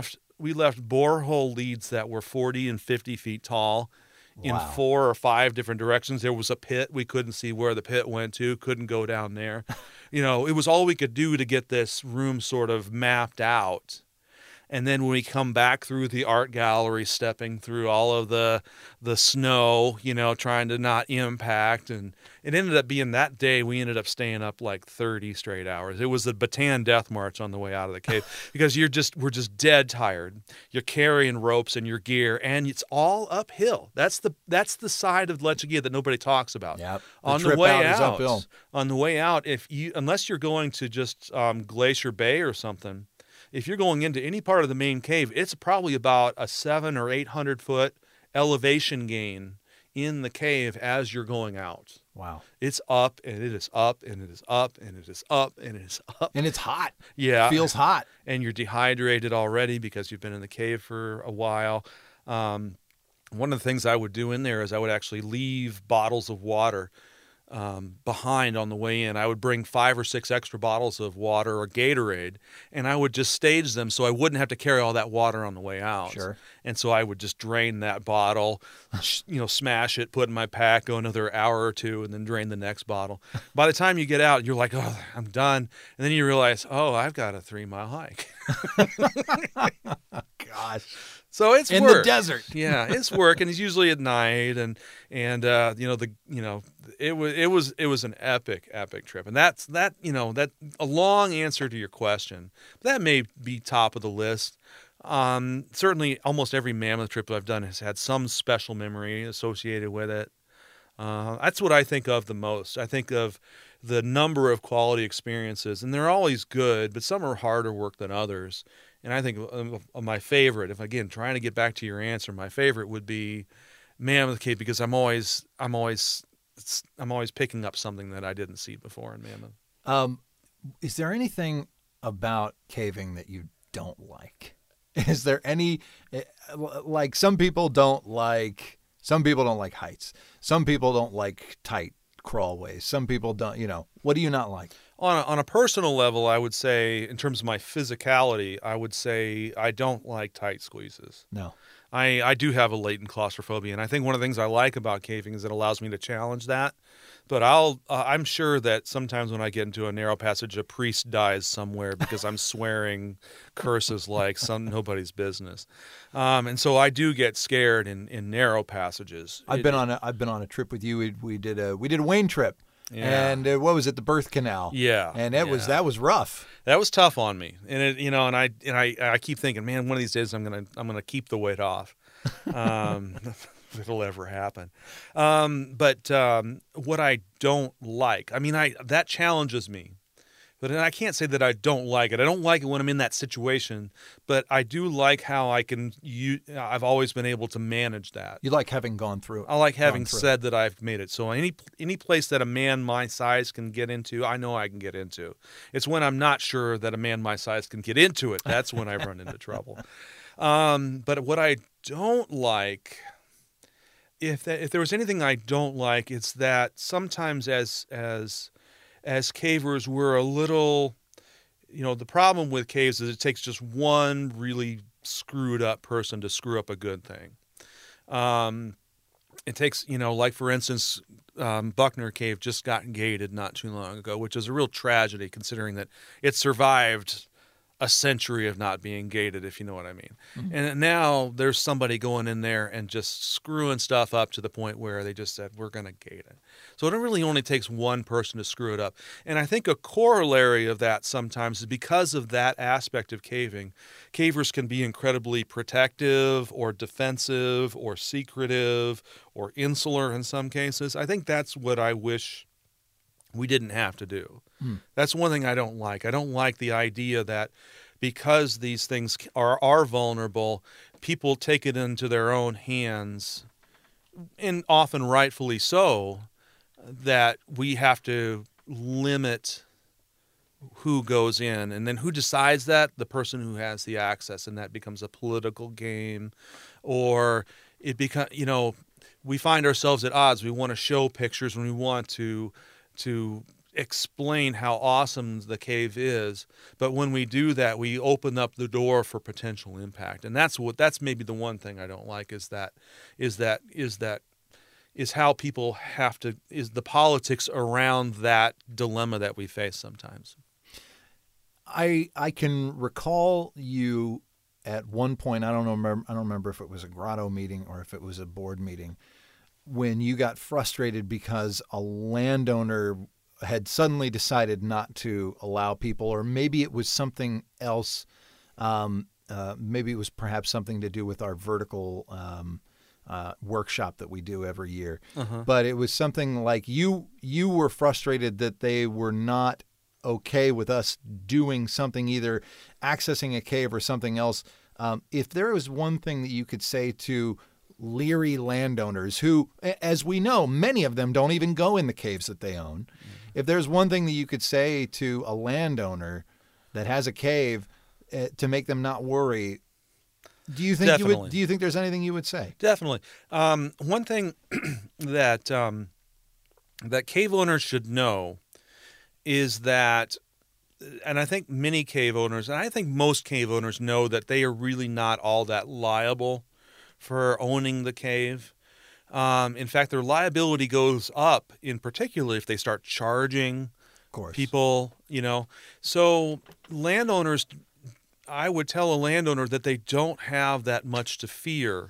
borehole leads that were 40 and 50 feet tall in 4 or 5 different directions. There was a pit. We couldn't see where the pit went to, couldn't go down there. It was all we could do to get this room sort of mapped out. And then when we come back through the art gallery, stepping through all of the snow, trying to not impact. And it ended up being that day, we ended up staying up like 30 straight hours. It was the Bataan Death March on the way out of the cave because we're just dead tired. You're carrying ropes and your gear, and it's all uphill. That's the side of Lechuga that nobody talks about. Yep. On the way out, unless you're going to just Glacier Bay or something, if you're going into any part of the main cave, it's probably about a 700 or 800 foot elevation gain in the cave as you're going out. Wow. It's up, and it is up, and it is up, and it is up, and it is up. And it's hot. Yeah. It feels hot. And you're dehydrated already because you've been in the cave for a while. One of the things I would do in there is I would actually leave bottles of water behind on the way in. I would bring 5 or 6 extra bottles of water or Gatorade, and I would just stage them so I wouldn't have to carry all that water on the way out. Sure. And so I would just drain that bottle, smash it, put it in my pack, go another hour or two, and then drain the next bottle. By the time you get out, you're like, oh, I'm done. And then you realize, oh, I've got a 3-mile hike. Gosh. So it's in work. The desert. Yeah, it's work, and it's usually at night, and it was an epic trip, and that's a long answer to your question. That may be top of the list. Certainly, almost every mammoth trip I've done has had some special memory associated with it. That's what I think of the most. I think of the number of quality experiences, and they're always good, but some are harder work than others. And I think of my favorite, if again trying to get back to your answer, my favorite would be Mammoth Cave because I'm always picking up something that I didn't see before in Mammoth. Is there anything about caving that you don't like? Is there any like some people don't like heights. Some people don't like tight crawlways. Some people don't. What do you not like? On a personal level, I would say, in terms of my physicality, I would say I don't like tight squeezes. No. I do have a latent claustrophobia, and I think one of the things I like about caving is it allows me to challenge that. But I'm sure that sometimes when I get into a narrow passage, a priest dies somewhere because I'm swearing curses like nobody's business. And so I do get scared in narrow passages. I've been on a trip with you. We did a Wayne trip. Yeah. And what was it? The birth canal. Yeah. And that was rough. That was tough on me. And it, and I keep thinking, man, one of these days I'm gonna keep the weight off. If it'll ever happen. But what I don't like, that challenges me. But I can't say that I don't like it. I don't like it when I'm in that situation, but I do like how I've always been able to manage that. You like having gone through it. I like having said that I've made it. So any place that a man my size can get into, I know I can get into. It's when I'm not sure that a man my size can get into it. That's when I run into trouble. But what I don't like, if there was anything I don't like, it's that sometimes as cavers, we're a little, the problem with caves is it takes just one really screwed up person to screw up a good thing. It takes, like for instance, Buckner Cave just got gated not too long ago, which is a real tragedy considering that it survived a century of not being gated, if you know what I mean. Mm-hmm. And now there's somebody going in there and just screwing stuff up to the point where they just said, we're going to gate it. So it really only takes one person to screw it up. And I think a corollary of that sometimes is because of that aspect of caving, cavers can be incredibly protective or defensive or secretive or insular in some cases. I think that's what I wish we didn't have to do. That's one thing I don't like. I don't like the idea that because these things are vulnerable, people take it into their own hands, and often rightfully so, that we have to limit who goes in. And then who decides that? The person who has the access, and that becomes a political game, or it becomes, we find ourselves at odds. We want to show pictures and we want to explain how awesome the cave is, but when we do that, we open up the door for potential impact, and that's maybe the one thing I don't like is how people have to is the politics around that dilemma that we face sometimes. I can recall you at one point. I don't remember if it was a grotto meeting or if it was a board meeting, when you got frustrated because a landowner had suddenly decided not to allow people, or maybe it was something else. Maybe it was perhaps something to do with our vertical workshop that we do every year. Uh-huh. But it was something like you were frustrated that they were not okay with us doing something, either accessing a cave or something else. If there was one thing that you could say to leery landowners who, as we know, many of them don't even go in the caves that they own. Mm-hmm. If there's one thing that you could say to a landowner that has a cave to make them not worry, do you think Definitely. Do you think there's anything you would say? Definitely. One thing that cave owners should know is that, and I think many cave owners, and I think most cave owners know that they are really not all that liable for owning the cave. In fact, their liability goes up, in particular if they start charging people, So landowners, I would tell a landowner that they don't have that much to fear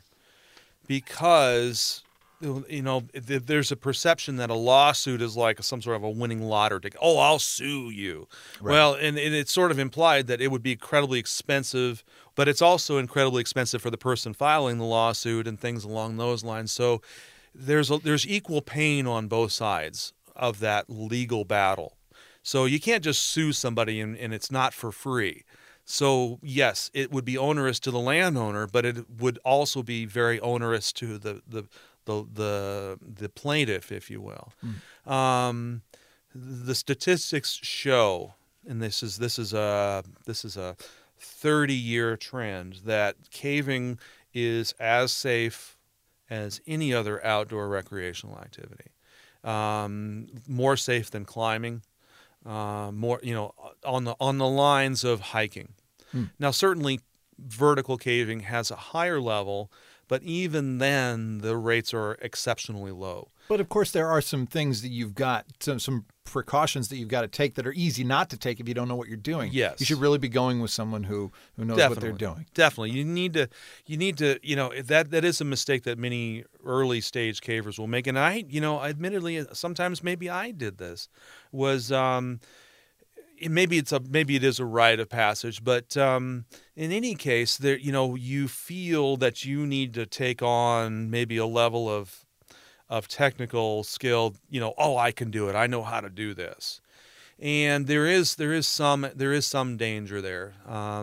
because, there's a perception that a lawsuit is like some sort of a winning lottery ticket. Oh, I'll sue you. Right. Well, and it's sort of implied that it would be incredibly expensive, but it's also incredibly expensive for the person filing the lawsuit and things along those lines. So there's equal pain on both sides of that legal battle. So you can't just sue somebody and it's not for free. So yes, it would be onerous to the landowner, but it would also be very onerous to the plaintiff, if you will. The statistics show, and this is a 30-year trend, that caving is as safe as any other outdoor recreational activity. More safe than climbing. More, on the lines of hiking. Now, certainly, vertical caving has a higher level, but even then, the rates are exceptionally low. But of course, there are some things that you've got, some precautions that you've got to take that are easy not to take if you don't know what you're doing. Yes, you should really be going with someone who knows what they're doing. Definitely, you need to, that is a mistake that many early stage cavers will make. And I, admittedly, sometimes maybe I did this. Maybe it is a rite of passage, but in any case, there you feel that you need to take on maybe a level of technical skill. I can do it. I know how to do this, and there is some danger there.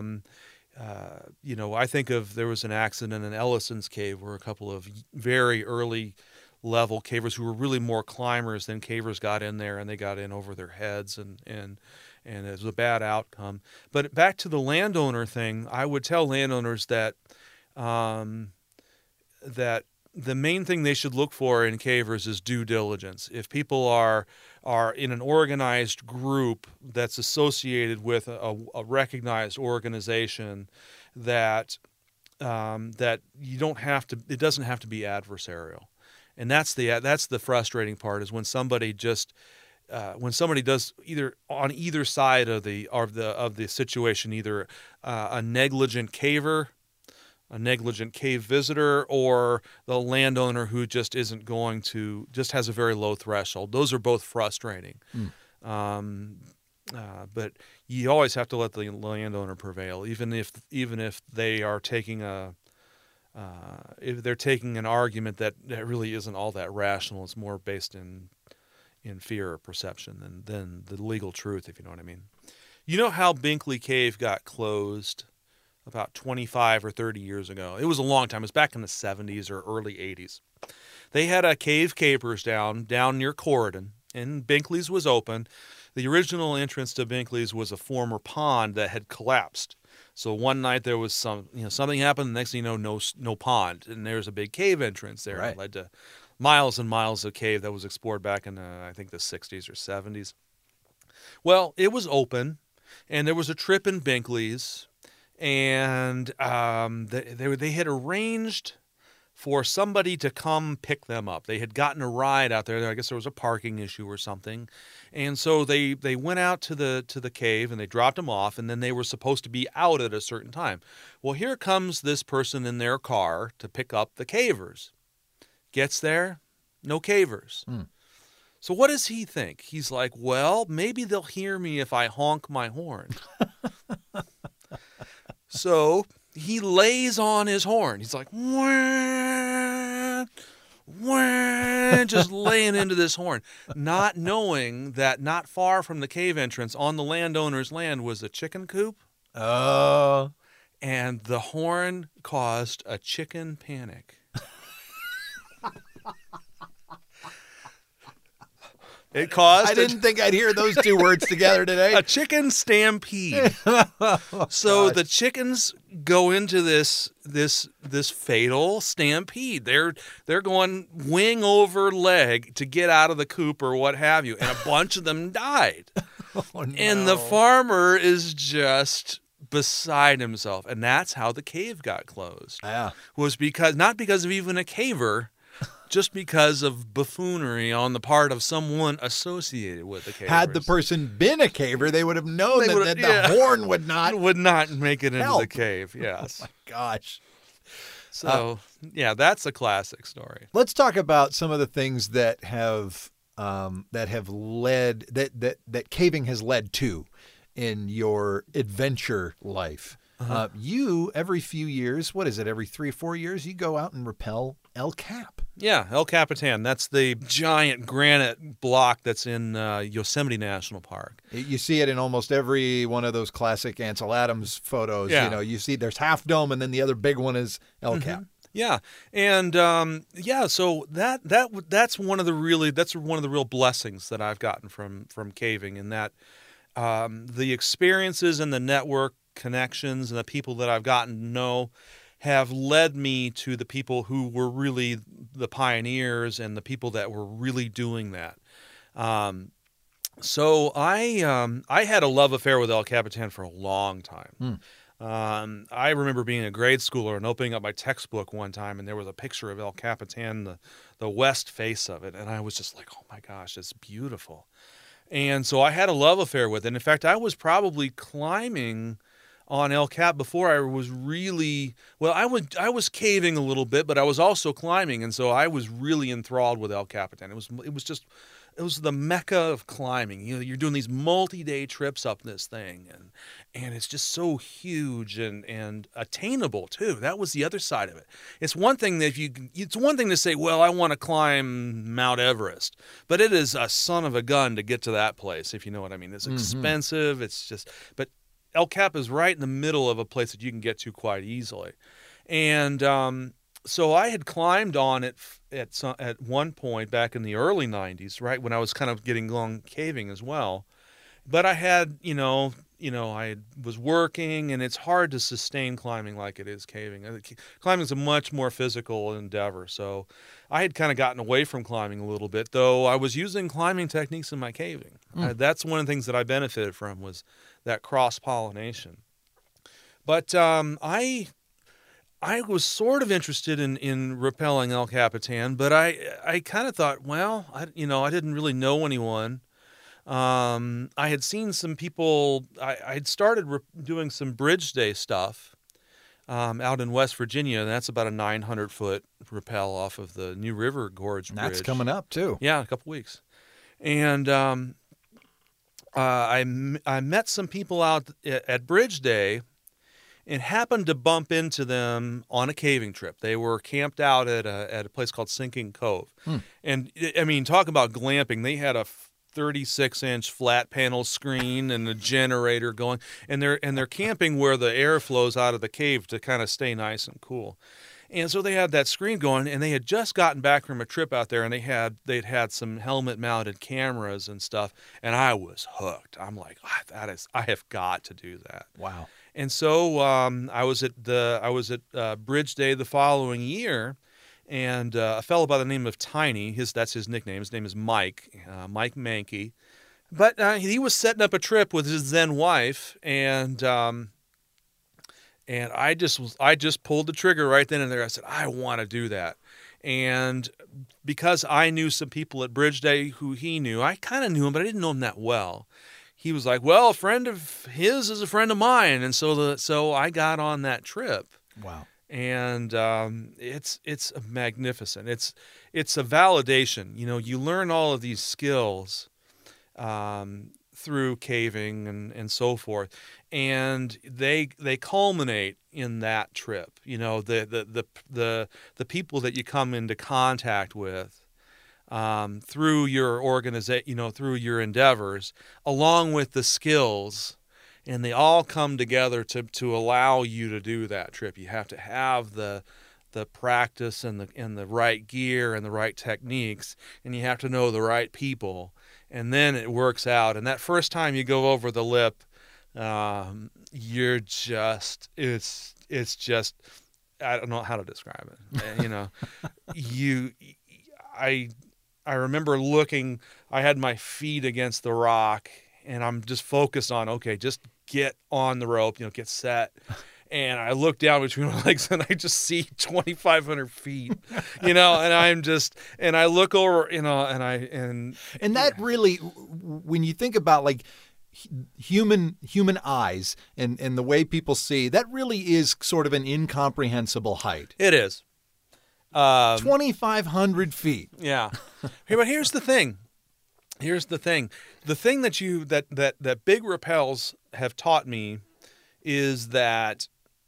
I think there was an accident in Ellison's Cave where a couple of very early level cavers who were really more climbers than cavers got in there, and they got in over their heads, and it was a bad outcome. But back to the landowner thing, I would tell landowners that that the main thing they should look for in cavers is due diligence. If people are in an organized group that's associated with a recognized organization that that you don't have to. It doesn't have to be adversarial, and that's the frustrating part is when somebody just when somebody does either on either side of the situation, either a negligent caver, a negligent cave visitor, or the landowner who just isn't going to, just has a very low threshold. Those are both frustrating. But you always have to let the landowner prevail, even if they are taking if they're taking an argument that really isn't all that rational. It's more based in fear or perception than the legal truth, if you know what I mean. You know how Binkley Cave got closed about 25 or 30 years ago? It was a long time. It was back in the 70s or early 80s. They had a cave capers down near Corridon, and Binkley's was open. The original entrance to Binkley's was a former pond that had collapsed. So one night there was something happened. The next thing you know, no pond, and there's a big cave entrance there. Right. It led to miles and miles of cave that was explored back in I think the 60s or 70s. Well, it was open, and there was a trip in Binkley's, and they had arranged for somebody to come pick them up. They had gotten a ride out there. I guess there was a parking issue or something. And so they went out to the cave and they dropped them off, and then they were supposed to be out at a certain time. Well, here comes this person in their car to pick up the cavers. Gets there, no cavers. So what does he think? He's like, well, maybe they'll hear me if I honk my horn. So he lays on his horn. He's like, wah, wah, just laying into this horn, not knowing that not far from the cave entrance on the landowner's land was a chicken coop. Oh. And the horn caused a chicken panic. It caused... I didn't think I'd hear those two words together today. A chicken stampede. So the chickens go into this fatal stampede. They're going wing over leg to get out of the coop or what have you, and a bunch of them died. Oh, no. And the farmer is just beside himself, and that's how the cave got closed. Yeah. Was not because of even a caver, just because of buffoonery on the part of someone associated with the cavers. Had the person been a caver, they would have known that the horn would not make it into the cave. Yes. Oh my gosh. So that's a classic story. Let's talk about some of the things that have led that caving has led to in your adventure life. You, every few years, what is it, every 3 or 4 years, you go out and rappel El Cap. Yeah, El Capitan. That's the giant granite block that's in Yosemite National Park. You see it in almost every one of those classic Ansel Adams photos. Yeah. You see there's Half Dome, and then the other big one is El Cap. Yeah, and so that's one of the real blessings that I've gotten from caving, in that the experiences and the network connections and the people that I've gotten to know have led me to the people who were really the pioneers and the people that were really doing that. So I had a love affair with El Capitan for a long time. I remember being a grade schooler and opening up my textbook one time, and there was a picture of El Capitan, the west face of it, and I was just like, oh my gosh, it's beautiful. And so I had a love affair with it. And in fact, I was probably climbing on El Cap before I was really, I was caving a little bit, but I was also climbing, and so I was really enthralled with El Capitan. It was the mecca of climbing. You're doing these multi-day trips up this thing, and it's just so huge and attainable too. That was the other side of it. It's one thing to say, well, I want to climb Mount Everest, but it is a son of a gun to get to that place, if you know what I mean. It's expensive. But El Cap is right in the middle of a place that you can get to quite easily. And so I had climbed on it at one point back in the early 90s, right, when I was kind of getting along caving as well. But I had, I was working, and it's hard to sustain climbing like it is caving. Climbing is a much more physical endeavor. So I had kind of gotten away from climbing a little bit, though I was using climbing techniques in my caving. That's one of the things that I benefited from, was that cross-pollination. But I was sort of interested in rappelling El Capitan, but I kind of thought, well, I didn't really know anyone. I had seen some people. I had started doing some bridge day stuff out in West Virginia, and that's about a 900-foot rappel off of the New River Gorge Bridge. That's coming up too. Yeah, in a couple weeks. And I met some people out at Bridge Day and happened to bump into them on a caving trip. They were camped out at a place called Sinking Cove. And, I mean, talk about glamping. They had a 36-inch flat panel screen and a generator going. And they're camping where the air flows out of the cave to kind of stay nice and cool. And so they had that screen going, and they had just gotten back from a trip out there, and they'd had some helmet-mounted cameras and stuff, and I was hooked. I'm like, I have got to do that. Wow. And so I was at Bridge Day the following year, and a fellow by the name of Tiny, that's his nickname. His name is Mike Mankey, but he was setting up a trip with his then wife, and I just pulled the trigger right then and there. I said, I want to do that. And because I knew some people at Bridge Day who he knew, I kind of knew him, but I didn't know him that well. He was like, well, a friend of his is a friend of mine. And so I got on that trip. Wow. And it's magnificent. It's a validation. You learn all of these skills through caving and so forth, and they culminate in that trip. The people that you come into contact with through your organization, through your endeavors, along with the skills, and they all come together to allow you to do that trip. You have to have the practice and the right gear and the right techniques, and you have to know the right people. And then it works out. And that first time you go over the lip, it's just, I don't know how to describe it. I remember looking, I had my feet against the rock, and I'm just focused on, okay, just get on the rope, get set. And I look down between my legs, and I just see 2,500 feet, and I look over, and that really, when you think about like human eyes and the way people see, that really is sort of an incomprehensible height. It is. 2,500 feet. Yeah. Hey, but here's the thing. The thing that big rappels have taught me is that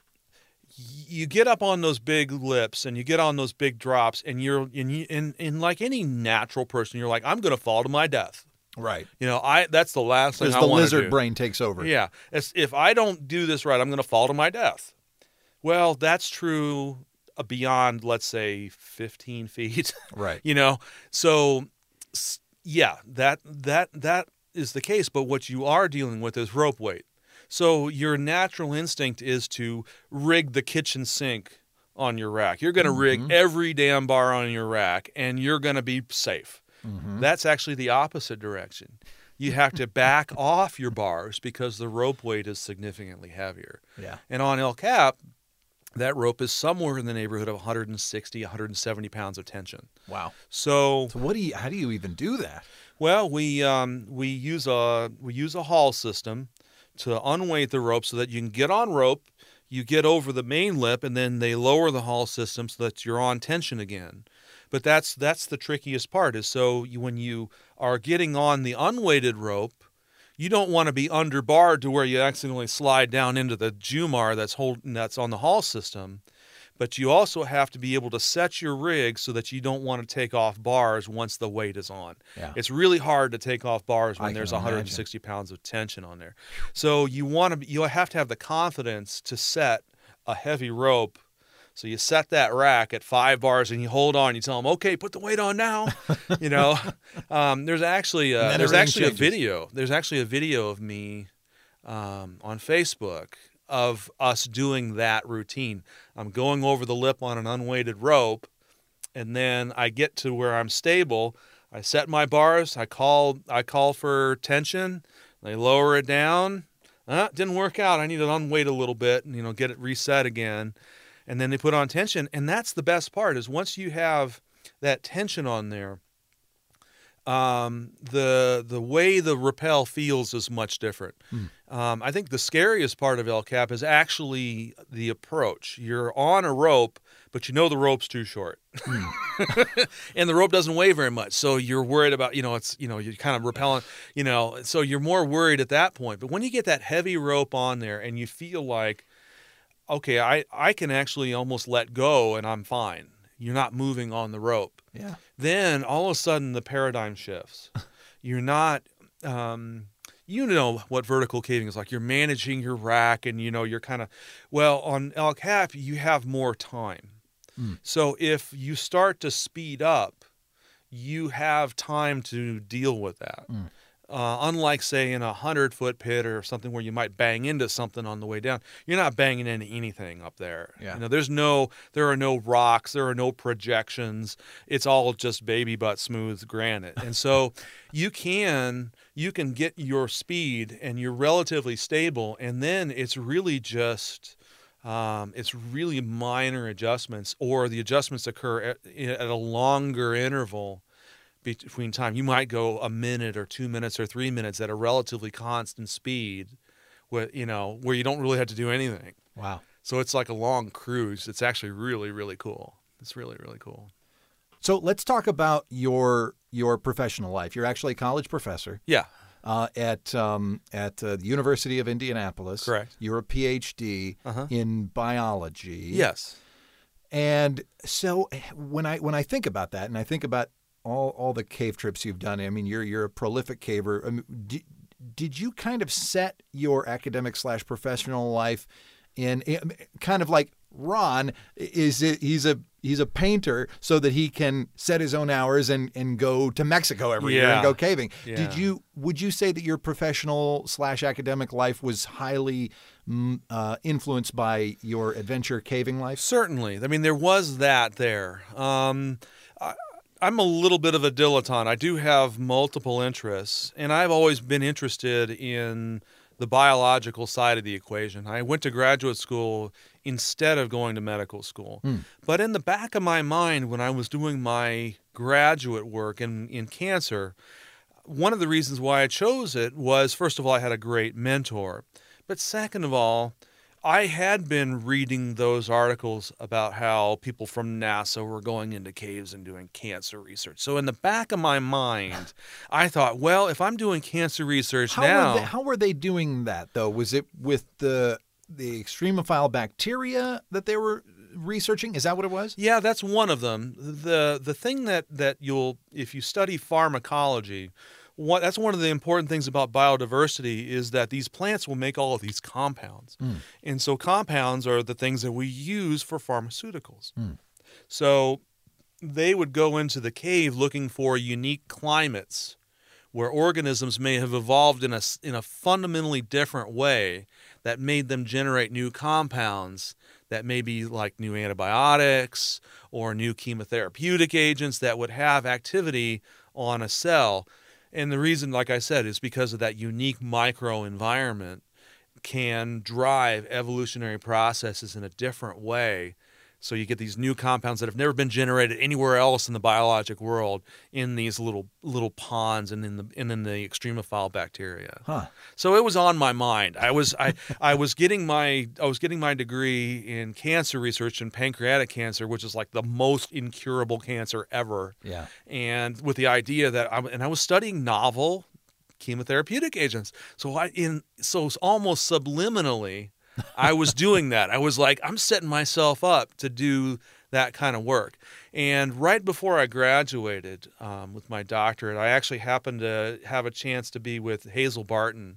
you get up on those big lips and you get on those big drops, and you're in like any natural person, you're like, I'm going to fall to my death. Right. That's the last thing I want to do. Because the lizard brain takes over. Yeah. If I don't do this right, I'm going to fall to my death. Well, that's true beyond, let's say, 15 feet. Right. So yeah, that is the case. But what you are dealing with is rope weight. So your natural instinct is to rig the kitchen sink on your rack. You're going to rig every damn bar on your rack, and you're going to be safe. Mm-hmm. That's actually the opposite direction. You have to back off your bars because the rope weight is significantly heavier. Yeah. And on El Cap, that rope is somewhere in the neighborhood of 160, 170 pounds of tension. Wow. So how do you even do that? Well, we use a haul system to unweight the rope so that you can get on rope, you get over the main lip, and then they lower the haul system so that you're on tension again. But that's the trickiest part, is when you are getting on the unweighted rope, you don't want to be underbarred to where you accidentally slide down into the Jumar that's on the haul system. But you also have to be able to set your rig so that you don't want to take off bars once the weight is on. Yeah. It's really hard to take off bars when there's 160 pounds of tension on there. So you have to have the confidence to set a heavy rope. So you set that rack at 5 bars and you hold on. You tell them, okay, put the weight on now. There's actually a video. There's actually a video of me on Facebook of us doing that routine. I'm going over the lip on an unweighted rope, and then I get to where I'm stable. I set my bars. I call for tension. They lower it down. Didn't work out. I need to unweight a little bit and get it reset again. and then they put on tension. And that's the best part, is once you have that tension on there, the way the rappel feels is much different. I think the scariest part of El Cap is actually the approach. You're on a rope, but you know the rope's too short. And the rope doesn't weigh very much. So you're worried about, you're kind of rappelling, so you're more worried at that point. But when you get that heavy rope on there and you feel like, okay, I can actually almost let go and I'm fine. You're not moving on the rope. Yeah. Then all of a sudden the paradigm shifts. You're not, you know what vertical caving is like. You're managing your rack and, you're kind of, well, on El Cap, you have more time. So if you start to speed up, you have time to deal with that. Unlike, say, in a 100-foot pit or something where you might bang into something on the way down, you're not banging into anything up there. Yeah. There are no rocks, there are no projections. It's all just baby butt smooth granite. And so you can get your speed and you're relatively stable, and then it's really just it's really minor adjustments, or the adjustments occur at a longer interval between time. You might go a minute or 2 minutes or 3 minutes at a relatively constant speed, where you don't really have to do anything. Wow. So it's like a long cruise. It's actually really, really cool. It's really, really cool. So let's talk about your professional life. You're actually a college professor. Yeah. At the University of Indianapolis. Correct. You're a PhD in biology. Yes. And so when I think about that, and I think about all the cave trips you've done, I mean, you're a prolific caver. I mean, did you kind of set your academic / professional life in kind of like Ron? He's a painter so that he can set his own hours and go to Mexico every year and go caving. Yeah. Would you say that your professional / academic life was highly influenced by your adventure caving life? Certainly. I mean, there was that there. I'm a little bit of a dilettante. I do have multiple interests, and I've always been interested in the biological side of the equation. I went to graduate school instead of going to medical school. But in the back of my mind, when I was doing my graduate work in cancer, one of the reasons why I chose it was, first of all, I had a great mentor. But second of all, I had been reading those articles about how people from NASA were going into caves and doing cancer research. So in the back of my mind, I thought, well, if I'm doing cancer research how were they doing that, though? Was it with the extremophile bacteria that they were researching? Is that what it was? Yeah, that's one of them. The thing that if you study pharmacology, that's one of the important things about biodiversity is that these plants will make all of these compounds. And so compounds are the things that we use for pharmaceuticals. So they would go into the cave looking for unique climates where organisms may have evolved in a fundamentally different way that made them generate new compounds that may be like new antibiotics or new chemotherapeutic agents that would have activity on a cell. And the reason, like I said, is because of that unique microenvironment can drive evolutionary processes in a different way. So you get these new compounds that have never been generated anywhere else in the biologic world in these little ponds and in the extremophile bacteria. So it was on my mind. I was getting my degree in cancer research and pancreatic cancer, which is like the most incurable cancer ever. Yeah. And with the idea that I was studying novel chemotherapeutic agents. So almost subliminally, I was doing that. I was like, I'm setting myself up to do that kind of work. And right before I graduated with my doctorate, I actually happened to have a chance to be with Hazel Barton.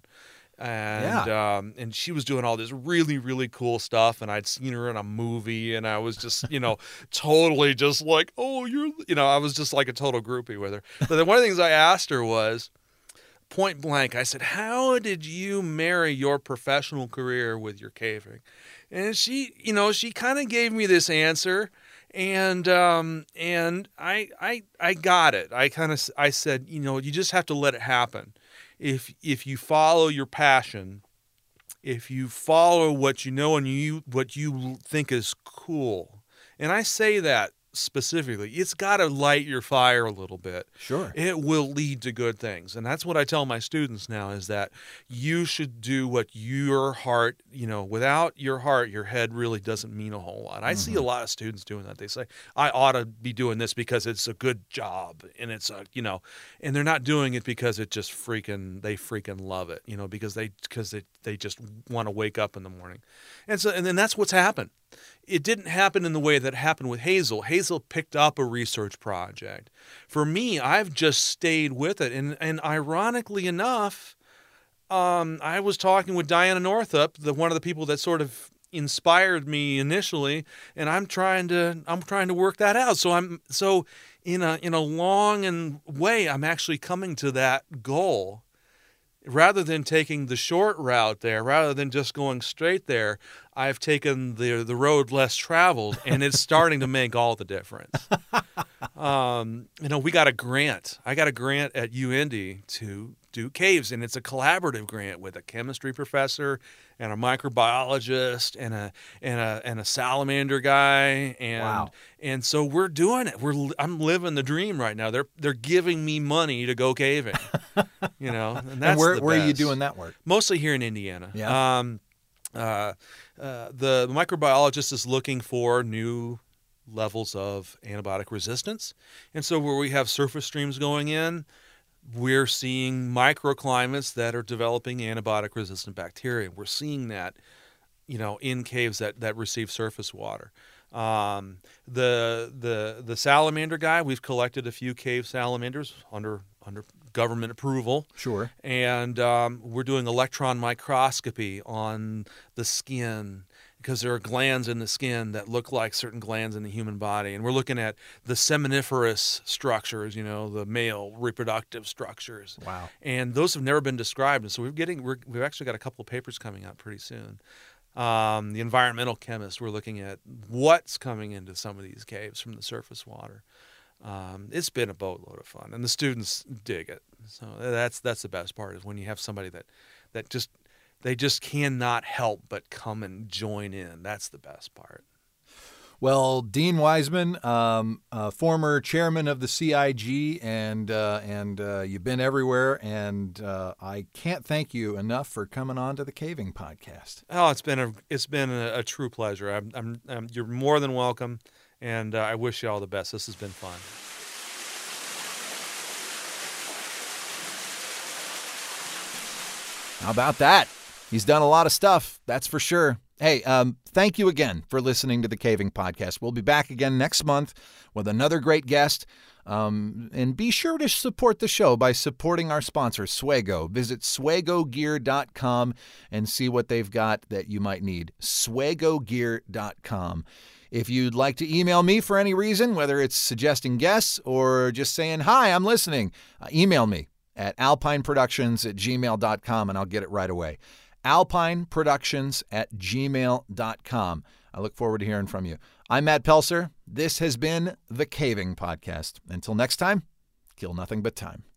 And she was doing all this really, really cool stuff. And I'd seen her in a movie and I was just, totally just like, I was just like a total groupie with her. But then one of the things I asked her was, point blank, I said, how did you marry your professional career with your caving? And she kind of gave me this answer, and I got it. I said, you just have to let it happen. If you follow your passion, if you follow what you know and what you think is cool. And I say that specifically, it's got to light your fire a little bit. Sure. It will lead to good things. And that's what I tell my students now, is that you should do what your heart, without your heart, your head really doesn't mean a whole lot. I see a lot of students doing that. They say, I ought to be doing this because it's a good job, and it's and they're not doing it because it just they freaking love it, because they just want to wake up in the morning. And then that's what's happened. It didn't happen in the way that happened with Hazel. Hazel picked up a research project. For me, I've just stayed with it. And ironically enough, I was talking with Diana Northup, one of the people that sort of inspired me initially, and I'm trying to work that out. So in a long way, I'm actually coming to that goal. Rather than taking the short route there, rather than just going straight there, I've taken the road less traveled, and it's starting to make all the difference. We got a grant. I got a grant at UIndy to do caves, and it's a collaborative grant with a chemistry professor and a microbiologist and a salamander guy, and wow. And so we're doing it. I'm living the dream right now. They're giving me money to go caving, And that's where are you doing that work? Mostly here in Indiana. Yeah. The microbiologist is looking for new levels of antibiotic resistance, and so where we have surface streams going in, we're seeing microclimates that are developing antibiotic-resistant bacteria. We're seeing that, in caves that receive surface water. The salamander guy, we've collected a few cave salamanders under government approval. Sure. And we're doing electron microscopy on the skin, because there are glands in the skin that look like certain glands in the human body. And we're looking at the seminiferous structures, the male reproductive structures. Wow. And those have never been described. And so we've actually got a couple of papers coming out pretty soon. The environmental chemist, we're looking at what's coming into some of these caves from the surface water. It's been a boatload of fun, and the students dig it. So that's the best part, is when you have somebody that just cannot help but come and join in. That's the best part. Well, Dean Wiseman, former chairman of the CIG, and you've been everywhere, and I can't thank you enough for coming on to the Caving Podcast. Oh, it's been a true pleasure. You're more than welcome, and I wish you all the best. This has been fun. How about that? He's done a lot of stuff, that's for sure. Hey, thank you again for listening to the Caving Podcast. We'll be back again next month with another great guest. And be sure to support the show by supporting our sponsor, Swago. Visit swagogear.com and see what they've got that you might need. swagogear.com. If you'd like to email me for any reason, whether it's suggesting guests or just saying, hi, I'm listening, email me at alpineproductions@gmail.com, and I'll get it right away. alpineproductions@gmail.com. I look forward to hearing from you. I'm Matt Pelser. This has been the Caving Podcast. Until next time, kill nothing but time.